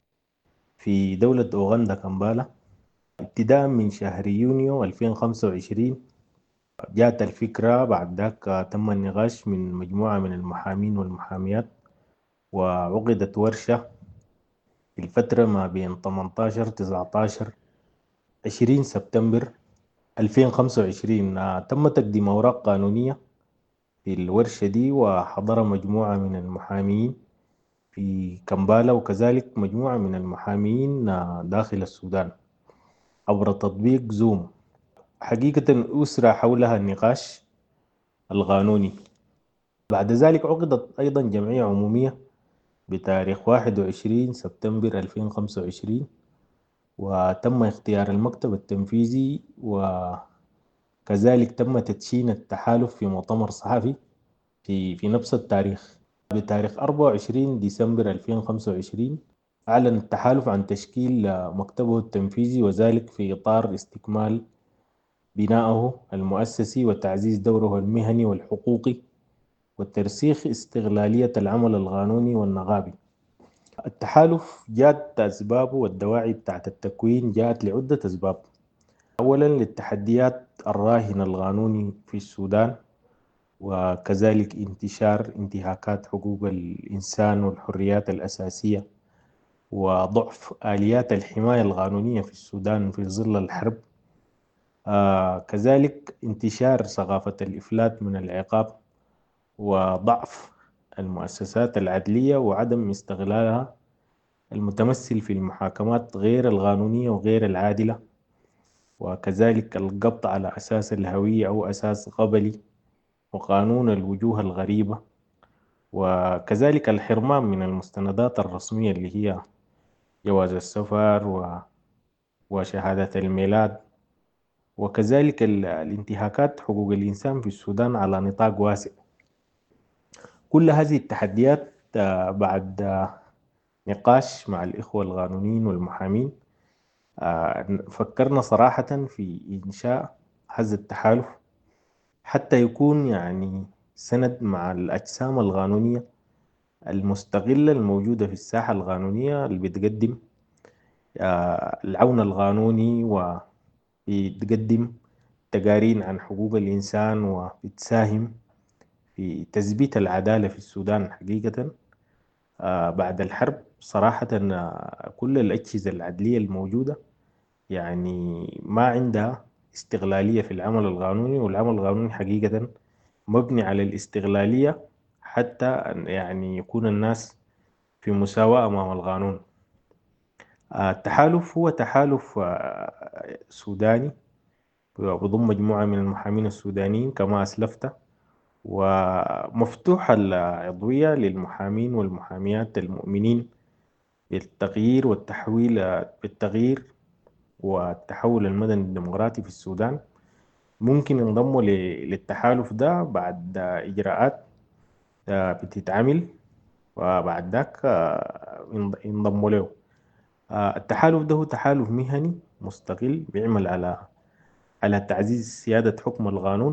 في دولة أوغندا كمبالا ابتداء من شهر يونيو ألفين وخمسة وعشرين. جاءت الفكرة بعد ذاك تم النقاش من مجموعة من المحامين والمحاميات، وعقدت ورشة في الفترة ما بين ثمانية عشر تسعة عشر عشرين سبتمبر ألفين وخمسة وعشرين. تم تقديم أوراق قانونية في الورشة دي، وحضر مجموعة من المحامين في كمبالا وكذلك مجموعة من المحامين داخل السودان عبر تطبيق زوم. حقيقة أسرع حولها النقاش القانوني. بعد ذلك عقدت أيضا جمعية عمومية بتاريخ واحد وعشرين سبتمبر ألفين وخمسة وعشرين، وتم اختيار المكتب التنفيذي، وكذلك تم تدشين التحالف في مؤتمر صحفي في في نفس التاريخ. بتاريخ أربعة وعشرين ديسمبر ألفين وخمسة وعشرين أعلن التحالف عن تشكيل مكتبه التنفيذي، وذلك في إطار استكمال بنائه المؤسسي وتعزيز دوره المهني والحقوقي وترسيخ استغلالية العمل القانوني والنقابي. التحالف جاءت أسبابه والدواعي بتاعت التكوين جاءت لعدة أسباب. أولا للتحديات الراهنة القانوني في السودان، وكذلك انتشار انتهاكات حقوق الإنسان والحريات الأساسية، وضعف آليات الحماية القانونية في السودان في ظل الحرب. آه كذلك انتشار ثقافة الإفلات من العقاب، وضعف المؤسسات العدلية وعدم استغلالها المتمثل في المحاكمات غير القانونية وغير العادلة، وكذلك القبض على أساس الهوية أو أساس قبلي، وقانون الوجوه الغريبة، وكذلك الحرمان من المستندات الرسمية اللي هي جواز السفر و... وشهادة الميلاد، وكذلك الانتهاكات حقوق الإنسان في السودان على نطاق واسع. كل هذه التحديات بعد نقاش مع الإخوة القانونيين والمحامين فكرنا صراحة في إنشاء هذا التحالف حتى يكون يعني سند مع الأجسام القانونية المستقلة الموجودة في الساحة القانونية، اللي بتقدم العون القانوني وبتقدم تقارير عن حقوق الإنسان وبتساهم في تثبيت العدالة في السودان. حقيقة بعد الحرب صراحة كل الأجهزة العدلية الموجودة يعني ما عندها استغلالية في العمل القانوني، والعمل القانوني حقيقة مبني على الاستغلالية حتى يعني يكون الناس في مساواة أمام القانون. التحالف هو تحالف سوداني بضم مجموعة من المحامين السودانيين كما أسلفت، ومفتوح العضوية للمحامين والمحاميات المؤمنين بالتغيير والتحويل بالتغيير والتحول المدني الديمقراطي في السودان. ممكن ينضموا للتحالف ده بعد إجراءات بتتعمل، وبعد ذاك ينضموا له. التحالف ده هو تحالف مهني مستقل بيعمل على على تعزيز سيادة حكم القانون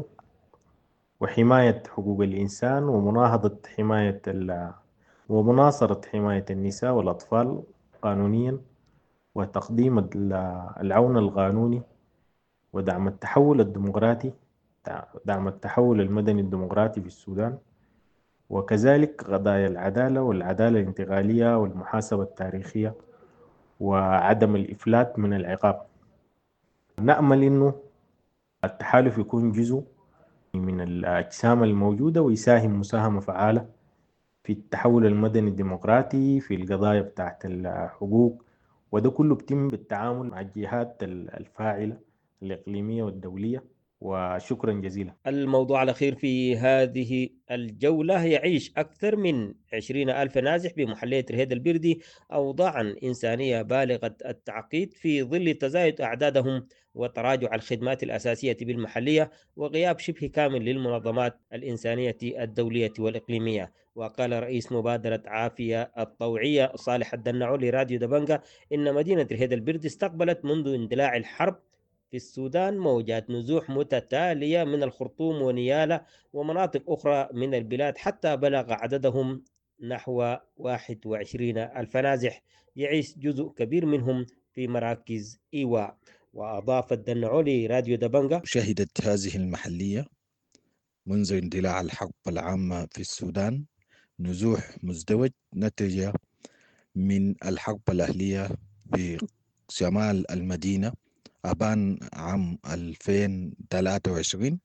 وحماية حقوق الإنسان ومناهضة حماية ومناصرة حماية النساء والأطفال قانونيا، وتقديم العون القانوني، ودعم التحول الديمقراطي دعم التحول المدني الديمقراطي في السودان، وكذلك قضايا العدالة والعدالة الانتقالية والمحاسبة التاريخية وعدم الإفلات من العقاب. نأمل إنه التحالف يكون جزء من الأجسام الموجودة ويساهم مساهمة فعالة في التحول المدني الديمقراطي في القضايا بتاعت الحقوق، وده كله بيتم بالتعامل مع الجهات الفاعلة الإقليمية والدولية. وشكرا جزيلا. الموضوع الأخير في هذه الجولة: يعيش أكثر من عشرين ألف نازح بمحلية رهيد البردي أوضاعا إنسانية بالغة التعقيد في ظل تزايد أعدادهم وتراجع الخدمات الأساسية بالمحلية وغياب شبه كامل للمنظمات الإنسانية الدولية والإقليمية. وقال رئيس مبادرة عافية الطوعية صالح الدنعو لراديو دبنجة إن مدينة رهيد البردي استقبلت منذ اندلاع الحرب في السودان موجات نزوح متتالية من الخرطوم ونيالة ومناطق أخرى من البلاد، حتى بلغ عددهم نحو واحد وعشرين ألف نازح، يعيش جزء كبير منهم في مراكز إيواء. وأضاف الدنعو لراديو دبنجة: شهدت هذه المحلية منذ اندلاع الحرب العامة في السودان نزوح مزدوج نتج من الحرب الأهلية في شمال المدينة أبان عام ألفين وثلاثة وعشرين،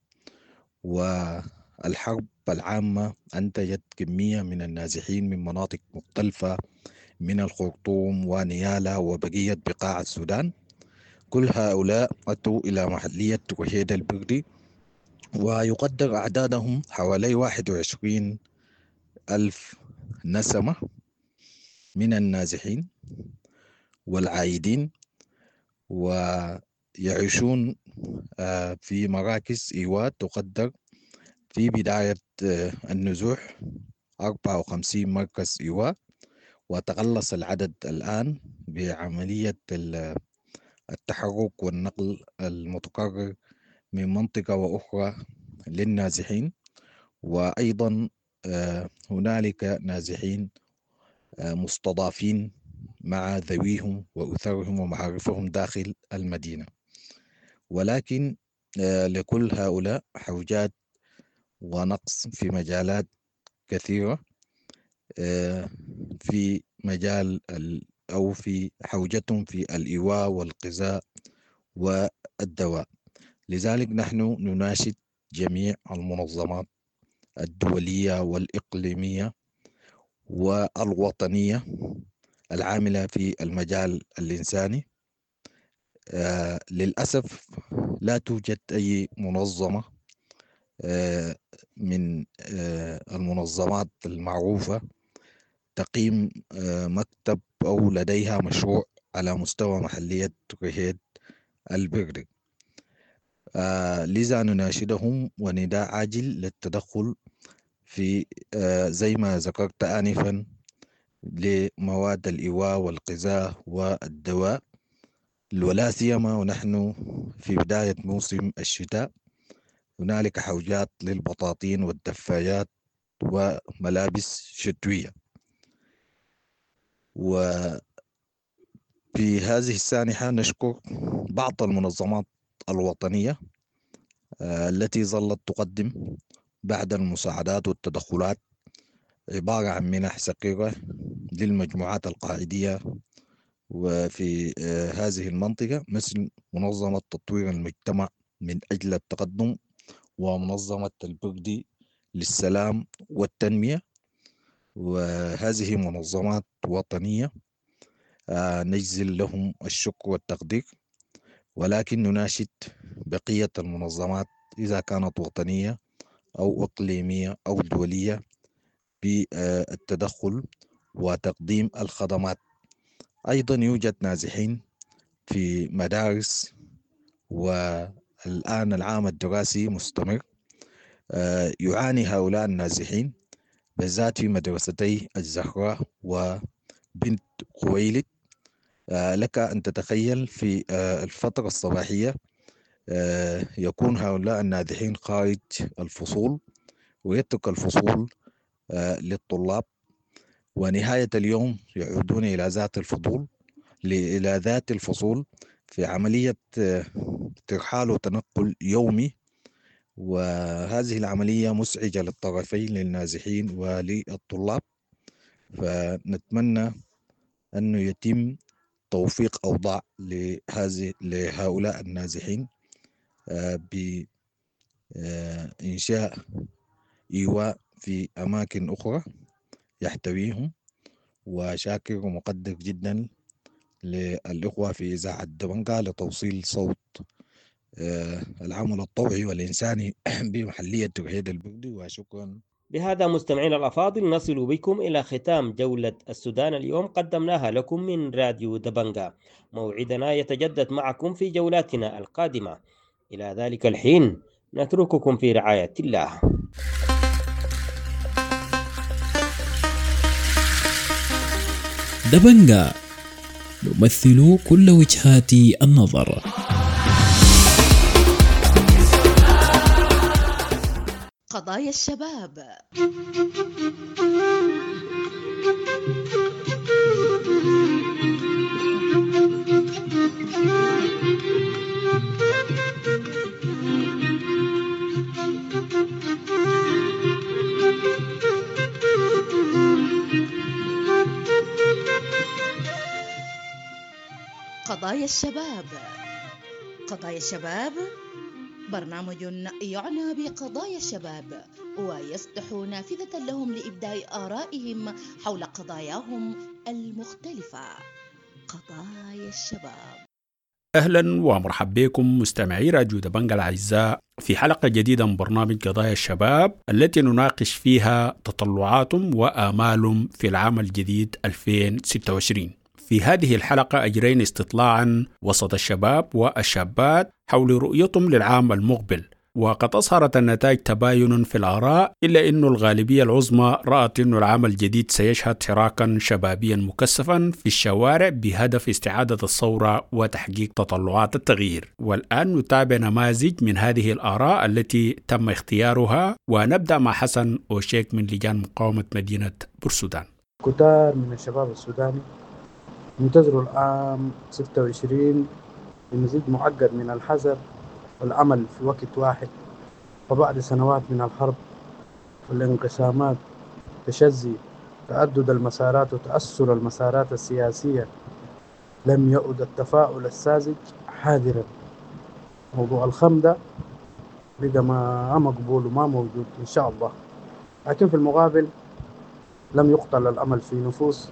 والحرب العامة أنتجت كمية من النازحين من مناطق مختلفة من الخرطوم ونيالة وبقية بقاع السودان. كل هؤلاء أتوا إلى محلية رهيد البردي، ويقدر أعدادهم حوالي واحد وعشرين ألف نسمة. من النازحين والعائدين، ويعيشون في مراكز إيواء تقدر في بداية النزوح أربعة وخمسين مركز إيواء، وتقلص العدد الآن بعملية التحرك والنقل المتكرر من منطقة وأخرى للنازحين. وأيضا هنالك نازحين مستضافين مع ذويهم وأسرهم ومعارفهم داخل المدينة، ولكن لكل هؤلاء حوجات ونقص في مجالات كثيرة، في مجال أو في حوجتهم في الإيواء والغذاء والدواء. لذلك نحن نناشد جميع المنظمات الدولية والإقليمية والوطنية العاملة في المجال الإنساني. آه للأسف لا توجد أي منظمة آه من آه المنظمات المعروفة تقيم آه مكتب أو لديها مشروع على مستوى محلية رهيد البري. آه لذا نناشدهم ونداء عاجل للتدخل في آه زي ما ذكرت آنفا لمواد الإيواء والغذاء والدواء، ولا سيما ونحن في بداية موسم الشتاء. هنالك حوجات للبطاطين والدفايات وملابس شتوية. وفي هذه السانحة نشكر بعض المنظمات الوطنية التي ظلت تقدم بعد المساعدات والتدخلات عبارة عن منح صغيرة للمجموعات القاعدية وفي هذه المنطقة، مثل منظمة تطوير المجتمع من أجل التقدم ومنظمة البردي للسلام والتنمية. وهذه منظمات وطنية نجزل لهم الشكر والتقدير، ولكن نناشد بقية المنظمات إذا كانت وطنية أو إقليمية أو دولية بالتدخل وتقديم الخدمات. أيضا يوجد نازحين في مدارس، والآن العام الدراسي مستمر. يعاني هؤلاء النازحين بالذات في مدرستي الزهراء وبنت خويلد. لك أن تتخيل في الفترة الصباحية يكون هؤلاء النازحين خارج الفصول ويترك الفصول للطلاب، ونهاية اليوم يعودون إلى ذات الفضول إلى ذات الفصول في عملية ترحال وتنقل يومي. وهذه العملية مسعجة للطرفين للنازحين وللطلاب، فنتمنى أنه يتم توفيق أوضاع لهذه لهؤلاء النازحين بإنشاء إيواء في أماكن أخرى يحتويهم. وشاكر ومقدر جدا للإخوة في إذاعة دبنجا لتوصيل صوت العمل الطوعي والإنساني بمحلية رهيد البردي، وشكرا. بهذا مستمعينا الأفاضل نصل بكم إلى ختام جولة السودان اليوم قدمناها لكم من راديو دبنجا. موعدنا يتجدد معكم في جولاتنا القادمة. إلى ذلك الحين نترككم في رعاية الله. دبنجا نمثل كل وجهات النظر. قضايا الشباب. قضايا الشباب. قضايا الشباب برنامج يعنى بقضايا الشباب ويفتح نافذة لهم لإبداء آرائهم حول قضاياهم المختلفة. قضايا الشباب. أهلا ومرحبا بكم مستمعي راديو دبنجة الأعزاء في حلقة جديدة من برنامج قضايا الشباب التي نناقش فيها تطلعاتهم وآمالهم في العام الجديد ألفين وستة وعشرين. في هذه الحلقة أجرينا استطلاعا وسط الشباب والشابات حول رؤيتهم للعام المقبل، وقد أظهرت النتائج تباين في الآراء، إلا أن الغالبية العظمى رأت أن العام الجديد سيشهد حراكا شبابيا مكثفا في الشوارع بهدف استعادة الثورة وتحقيق تطلعات التغيير. والآن نتابع نماذج من هذه الآراء التي تم اختيارها، ونبدأ مع حسن أوشيك من لجان مقاومة مدينة بورسودان. كتار من الشباب السوداني ينتظروا العام ستة وعشرين بمزيد معقد من الحذر والعمل في وقت واحد، وبعد سنوات من الحرب والانقسامات، تشظي تعدد المسارات وتأثر المسارات السياسية، لم يعد التفاؤل الساذج حاضرا. موضوع الخم ده بقى ما مقبول وما موجود إن شاء الله، لكن في المقابل لم يقتل الأمل في نفوس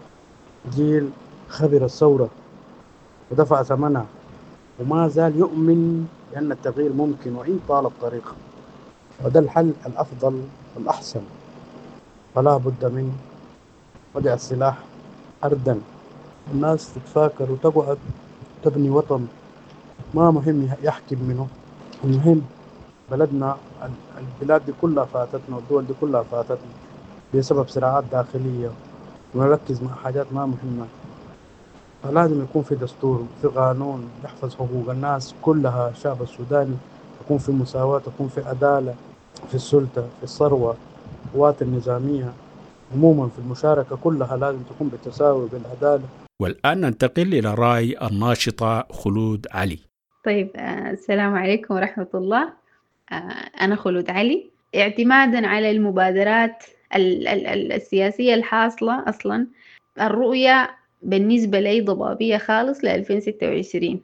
جيل خبر الثورة ودفع ثمنها وما زال يؤمن بأن التغيير ممكن وإن طال الطريق، وده الحل الأفضل والأحسن. فلا بد من وضع السلاح أردا، الناس تتفاكر وتقعد تبني وطن، ما مهم يحكم منه، المهم بلدنا. البلاد دي كلها فاتتنا والدول دي كلها فاتتنا بسبب صراعات داخلية، ونركز مع حاجات ما مهمة. فلازم يكون في دستور، في قانون يحفظ حقوق الناس كلها. الشعب السوداني يكون في مساواة، يكون في عدالة في السلطة، في الثروة، القوات النظامية عموما في المشاركة كلها لازم تكون بالتساوي بالعدالة. والآن ننتقل إلى رأي الناشطة خلود علي. طيب آه، السلام عليكم ورحمة الله. آه، أنا خلود علي. اعتمادا على المبادرات ال- ال- ال- السياسية الحاصلة أصلا، الرؤية بالنسبة لي ضبابية خالص ل ألفين وستة وعشرين،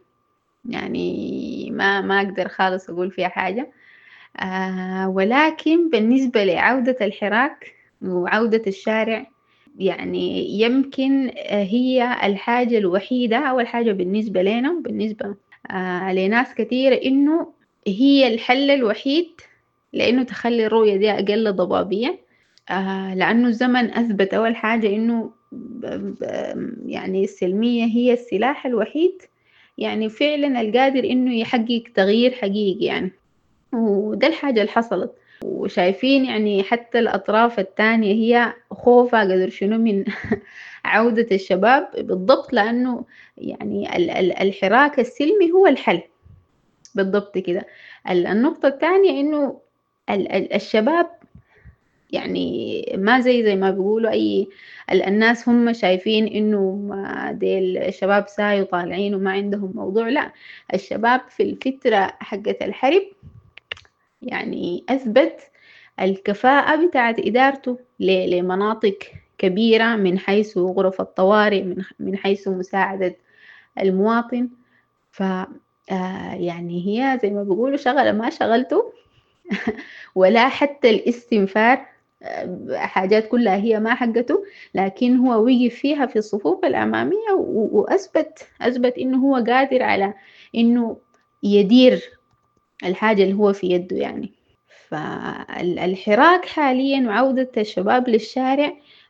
يعني ما ما أقدر خالص أقول فيها حاجة. آه ولكن بالنسبة لعودة الحراك وعودة الشارع، يعني يمكن هي الحاجة الوحيدة أو الحاجة بالنسبة لنا وبالنسبة آه لناس كثيرة إنه هي الحل الوحيد، لأنه تخلي الرؤية دي أقل ضبابية. آه لأنه الزمن أثبت أول حاجة إنه يعني السلمية هي السلاح الوحيد، يعني فعلا القادر إنه يحقق تغيير حقيقي يعني. وده الحاجة اللي حصلت، وشايفين يعني حتى الأطراف الثانية هي خوفة قدر شنو من عودة الشباب بالضبط، لأنه يعني الحراك السلمي هو الحل بالضبط كده. النقطة الثانية إنه الشباب يعني ما زي زي ما بيقولوا أي الناس هم شايفين إنه ديل الشباب ساي وطالعين وما عندهم موضوع. لا، الشباب في الفترة حقت الحرب يعني أثبت الكفاءة بتاعت إدارته لمناطق كبيرة، من حيث غرف الطوارئ، من حيث مساعدة المواطن. ف يعني هي زي ما بيقولوا شغلة ما شغلته ولا حتى الاستنفار، حاجات كلها هي ما حقته، لكن هو وقف فيها في الصفوف الأمامية وأثبت أثبت إنه هو قادر على إنه يدير الحاجة اللي هو في يده يعني. فالحراك حاليا وعودة الشباب للشارع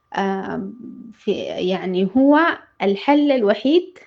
في يعني هو الحل الوحيد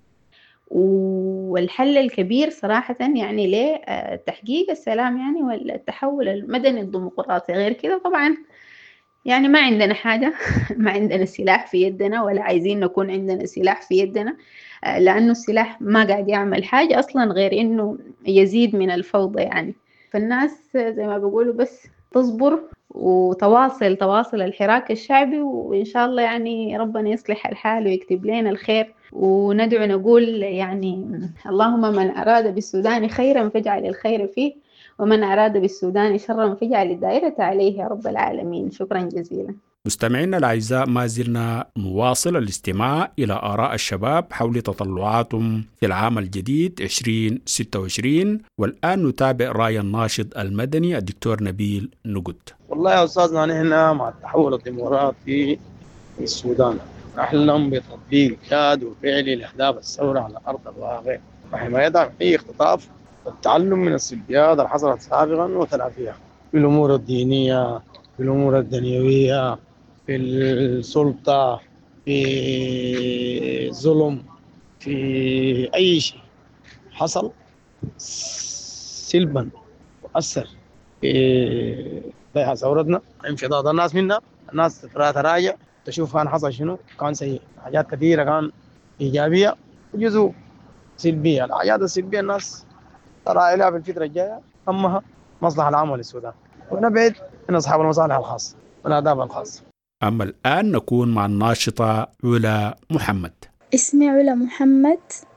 والحل الكبير صراحة يعني لتحقيق السلام يعني والتحول المدني الديمقراطي. غير كده طبعا يعني ما عندنا حاجة، ما عندنا سلاح في يدنا ولا عايزين نكون عندنا سلاح في يدنا، لأنه السلاح ما قاعد يعمل حاجة أصلا غير إنه يزيد من الفوضى يعني. فالناس زي ما بيقولوا بس تصبر وتواصل تواصل الحراك الشعبي، وإن شاء الله يعني ربنا يصلح الحال ويكتب لنا الخير. وندعو نقول يعني اللهم من أراد بالسودان خيرا فاجعل الخير فيه، ومن أراد بالسودان شرا فاجعل الدائرة عليه يا رب العالمين. شكرا جزيلا. مستمعينا الأعزاء، ما زلنا نواصل الاستماع إلى آراء الشباب حول تطلعاتهم في العام الجديد ألفين وستة وعشرين، والآن نتابع رأي الناشط المدني الدكتور نبيل نقد. والله يا أستاذنا نحن مع التحول الديمقراطي في السودان، نحلم بتطبيق جاد وفعلي لأهداف الثورة على أرض الواقع، وحمايتها من أي اختطاف، والتعلم من السلبيات اللي حصلت سابقا وتلافيها في الأمور الدينية، في الأمور الدنيوية، في السلطة، في الظلم، في أي شيء حصل سلبا وأثر في ضياع ثورتنا، انفضاض الناس منها. الناس تراجع تشوف كان حصل شنو، كان سيء، حاجات كثيرة كان إيجابية وجزء سلبية. الحاجات السلبية الناس ترى إليها في الفترة الجاية أمها مصلحة العامة للسودان، ونبعد من أصحاب المصالح الخاصة والأهداف الخاصة. أما الآن نكون مع الناشطة علا محمد. اسمي علا محمد.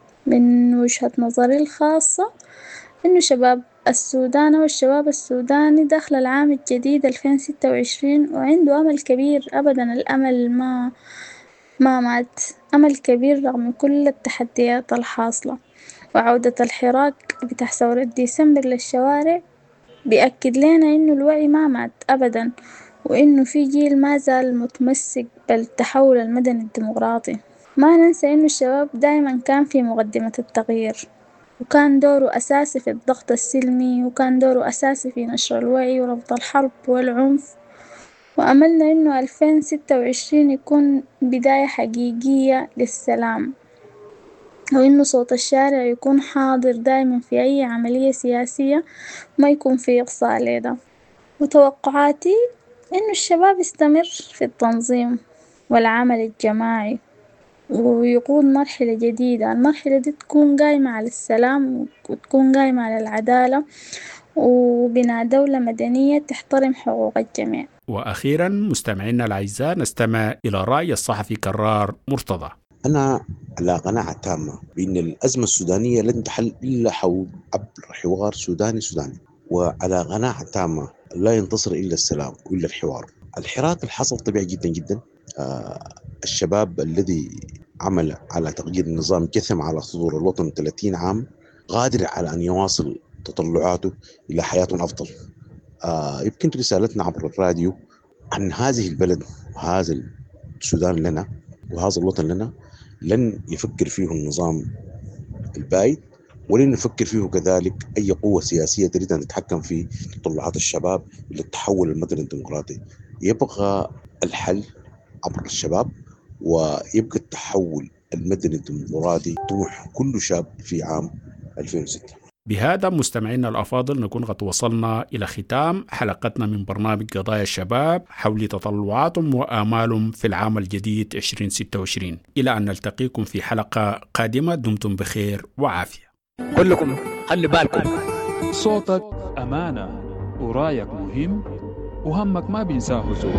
من وجهة نظري الخاصة إنه شباب السودان والشباب السوداني داخل العام الجديد ألفين وستة وعشرين وعنده أمل كبير. أبدا الأمل ما ما مات، أمل كبير رغم كل التحديات الحاصلة. وعودة الحراك بتاع ثورة ديسمبر للشوارع بيأكد لنا إنه الوعي ما مات أبدا، وإنه في جيل ما زال متمسك بالتحول المدني الديمقراطي. ما ننسى إنه الشباب دايما كان في مقدمة التغيير، وكان دوره أساسي في الضغط السلمي، وكان دوره أساسي في نشر الوعي ورفض الحرب والعنف. وأملنا إنه ألفين وستة وعشرين يكون بداية حقيقية للسلام، وإنه صوت الشارع يكون حاضر دائما في أي عملية سياسية، ما يكون في إقصاء لده. وتوقعاتي إنه الشباب يستمر في التنظيم والعمل الجماعي ويقود مرحلة جديدة. المرحلة دي تكون قايمة على السلام وتكون قايمة على العدالة وبناء دولة مدنية تحترم حقوق الجميع. وأخيرا مستمعينا الأعزاء نستمع إلى رأي الصحفي كرار مرتضى. أنا على قناعة تامة بأن الأزمة السودانية لن تحل إلا حول عبر حوار سوداني سوداني، وعلى قناعة تامة لا ينتصر إلا السلام وإلا الحوار. الحراك الحصل طبيعي جدا جدا. آه الشباب الذي عمل على تغيير النظام جثم على صدور الوطن ثلاثين عام، قادر على أن يواصل تطلعاته إلى حياة أفضل. آه يمكن رسالتنا عبر الراديو عن هذه البلد وهذا السودان لنا وهذا الوطن لنا لن يفكر فيه النظام البائد، ولن يفكر فيه كذلك أي قوة سياسية تريد أن تتحكم في تطلعات الشباب للتحول المدني الديمقراطي. يبقى الحل عبر الشباب، ويبقى التحول المدني الديمقراطي طموح كل شاب في عام ألفين وستة. بهذا مستمعينا الأفاضل نكون قد وصلنا إلى ختام حلقتنا من برنامج قضايا الشباب حول تطلعاتهم وآمالهم في العام الجديد ألفين وستة وعشرين. إلى أن نلتقيكم في حلقة قادمة، دمتم بخير وعافية. كلكم خلي بالكم، صوتك أمانة ورايك مهم وهمك ما بينساه زول.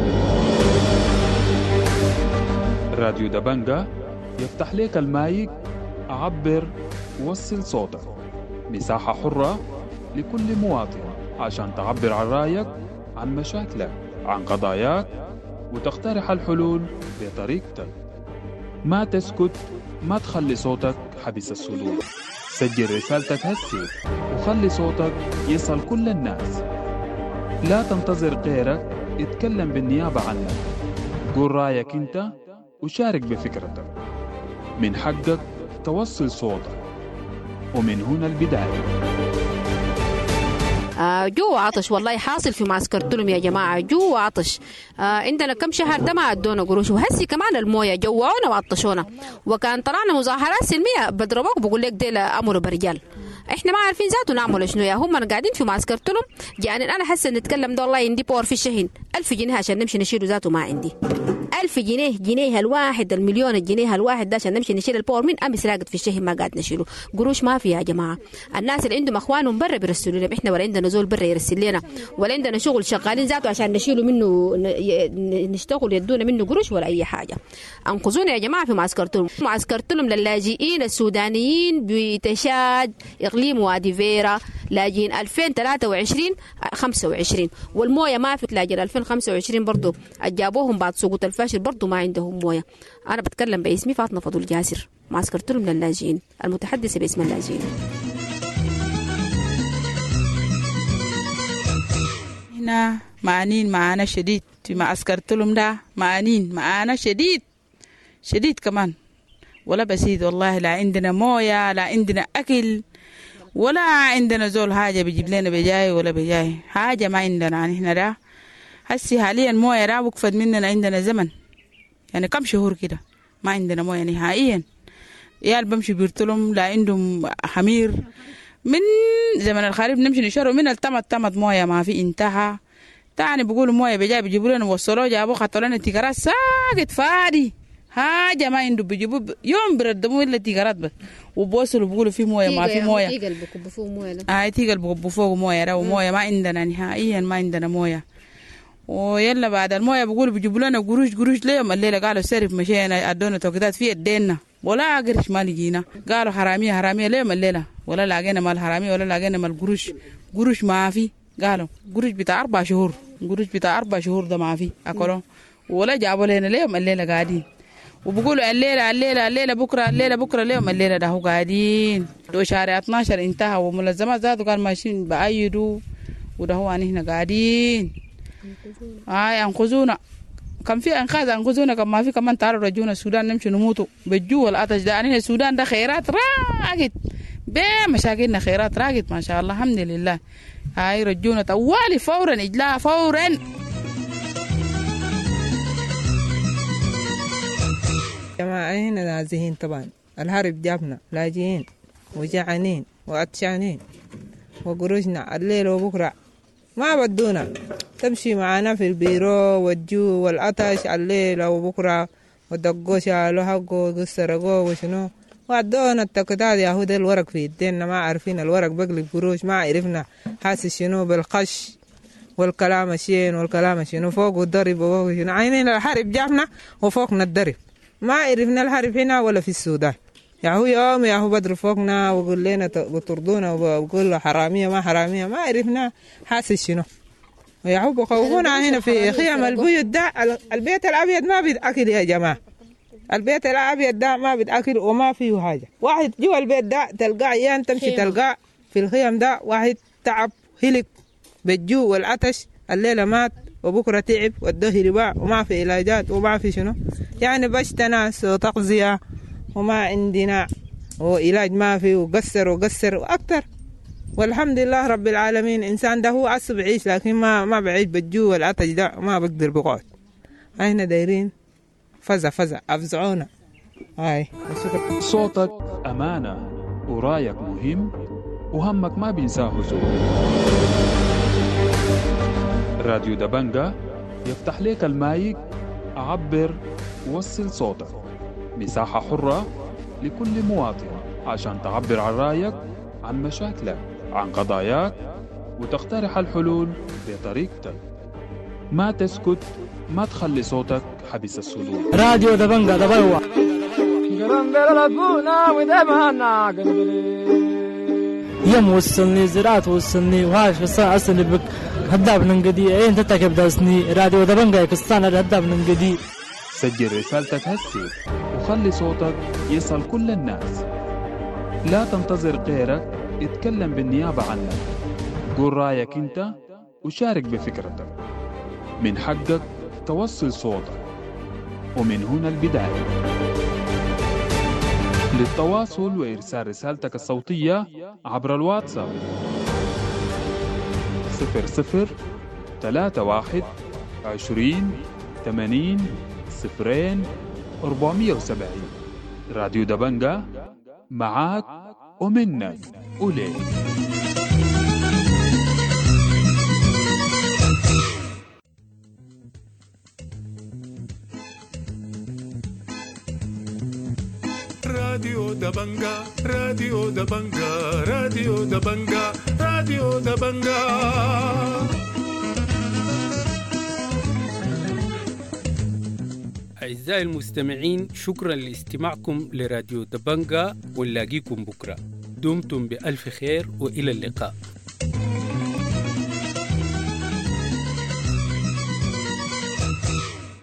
راديو دبنجة يفتح لك المايك، عبر ووصل صوتك. مساحة حرة لكل مواطن عشان تعبر عن رأيك، عن مشاكلك، عن قضاياك، وتقترح الحلول بطريقتك. ما تسكت، ما تخلي صوتك حبس الصدور. سجل رسالتك هسي وخلي صوتك يصل كل الناس. لا تنتظر غيرك يتكلم بالنيابة عنك. قول رأيك انت وشارك بفكرتك. من حقك توصل صوتك، ومن هنا البداية. آه جو عطش والله حاصل في معسكرتلهم يا جماعة، جو عطش. آه عندنا كم شهر ده ما ادونا قروش، وهسي كمان المويه جوعونا وعطشونا، وكان طلعنا مظاهرات سلمية بضربوك بقول لك ديل امر برجال. احنا ما عارفين ذاته نعمل شنو يا هم قاعدين في معسكرتلهم. يعني انا حاسه نتكلم ده والله عندي باور في الشهين ألف جنيه عشان نمشي نشيله ذاته ما عندي. ألف جنيه جنيه الواحد، المليون الجنيه الواحد ده عشان نمشي نشيل الباور من امس راقد في الشهين ما قاعد نشيله. قروش ما في يا جماعه. الناس اللي عندهم اخوانهم برا بيرسلوا لهم، احنا ولا عندنا زول برا يرسل لنا، ولا عندنا شغل شغالين ذاته عشان نشيله منه نشتغل يدونا منه قروش ولا اي حاجه. انقذونا يا جماعه في معسكرتلهم. معسكرتلهم للاجئين السودانيين بتشاد اقليم وادي فيرا، لاجئين ألفين وثلاثة وعشرين خمسة وعشرين، والمويه ما في لاجئين ألفين وخمسة وعشرين برضه جابوهم بعد سقوط الفاشل برضه ما عندهم مويه. انا بتكلم باسمي فاطمه فضل جاسر، معسكرتلهم للاجئين، المتحدثه باسم اللاجئين. هنا معانين معانا شديد في معسكرتلهم ده، معانين معانا شديد شديد كمان، ولا بسيط والله. لا عندنا موية، لا عندنا أكل، ولا عندنا زول حاجة بيجيب لنا بجاي ولا بجاي حاجة ما عندنا. يعني إحنا ده هسي حاليا موية ده وقفت مننا عندنا زمن، يعني كم شهور كده ما عندنا موية نهائيا. يال بمشي بيرتلهم لا عندهم حمير، من زمن الخريف نمشي نشرب من التمت تمت موية ما في انتهى. تاني بيقولوا موية بجاي بيجيبوا لنا وصلوا جابوا خطوا لنا تيكرات ساقط فادي، حاجة ما عنده بيجيبوا يوم بردموا إلا تيكرات بس وبوصلوا بيقولوا في موية ما في موية. تيقل بكب فوق موية آه تيقل بكب فوق موية ده، وموية ما عندنا نهائيا، ما عندنا موية. ويلا بعد الموية بيقولوا بيجيبوا لنا قروش قروش ليهم. الليلة قالوا سرف مشينا ادونا توكيدات في ادينا ولا قرش ما لقينا. قالوا حرامية حرامية ليهم الليلة، ولا لاقينا مال حرامية ولا لاقينا مال قروش. قروش ما في، قالوا قروش بتاع أربع شهور، قروش بتاع أربع شهور ده ما في أكلهم ولا جابوا لنا ليهم الليلة قاعدين. وبقولوا الليلة الليلة الليلة بكرة الليلة بكرة ليهم الليلة ده هو قاعدين. وشهر اثناشر انتهى وملزمات ذاته قال ماشيين بأيدوا، وده هو هنا قاعدين. هاي انقذونا، كان في انقاذ انقذونا، كان ما في كمان تعالوا رجونا السودان نمشي نموتوا بالجو والعطش ده. يعني السودان ده خيرات راقد بمشاكلنا، خيرات راقد ما شاء الله الحمد لله. هاي رجونا طوالي فورا اجلاء فورا. جماعة هنا نازحين طبعا، الهرب جابنا لاجئين وجعانين وعطشانين، وقروشنا الليل وبكرة ما بدونا. تمشي معانا في البيرو والجو والعطش الليل وبكرة، ودقوا شالوا حقوا قصرقوا وشنو وعدونا التكتات. يا هو ده الورق في يدينا، ما عارفين الورق بقلب قروش، ما عرفنا حاسس شنو بالقش والكلام الشين والكلام شنو فوق والضرب وفوق شنو. عينين الحرب جابنا وفوقنا الضرب، ما عرفنا الحرب هنا ولا في السودان. يا هو يوم يا هو بدر فوقنا وقول لنا بطردونا وقول حرامية ما حرامية، ما عرفنا حاسس شنو. يا هو بخوفونا هنا في خيام البيوت ده. البيت الأبيض ما بيتأكل يا جماعة، البيت الأبيض ده ما بيتأكل وما فيه حاجة. واحد جوا البيت ده تلقاه عيان تمشي تلقاه في الخيام ده واحد تعب هلك بالجو والعطش، الليلة مات وبكرة تعب والدهر باع وما في علاجات وما في شنو. يعني بس تناس وتغذية وما عندنا وعلاج ما في، وقصر وقصر وأكتر. والحمد لله رب العالمين. إنسان ده هو عصب يعيش لكن ما ما بعيش بالجو والعطش ده، ما بقدر بقعد. هنا دايرين فزع فزع أفزعونا. هاي صوتك أمانة ورايك مهم وهمك ما بينساه زول. راديو دبنجة يفتح لك المايك، عبر وصل صوتك. مساحة حرة لكل مواطن عشان تعبر عن رأيك، عن مشاكلك، عن قضاياك، وتقترح الحلول بطريقتك. ما تسكت، ما تخلي صوتك حبس الصدور. راديو دبنجة دبوا يم وصلني زراعة وصلني وهاش قصة أصلي بك هداب ننقدي أين تتكب داسني. راديو دبنجة كستان هداب ننقدي. سجل رسالتك هسي وخلي صوتك يصل كل الناس. لا تنتظر غيرك اتكلم بالنيابة عنك. قول رأيك انت وشارك بفكرتك. من حقك توصل صوتك، ومن هنا البداية. للتواصل وإرسال رسالتك الصوتية عبر الواتساب صفر صفر ثلاثة واحد عشرين ثمانين صفرين أربعمية وسبعين. راديو دبنجة معاك ومنك وليك. راديو دبنجة راديو دبنجة راديو دبنجة راديو دبنجة. أعزائي المستمعين، شكرا لاستماعكم لراديو دبنجة، ونلاقيكم بكرة. دمتم بألف خير وإلى اللقاء.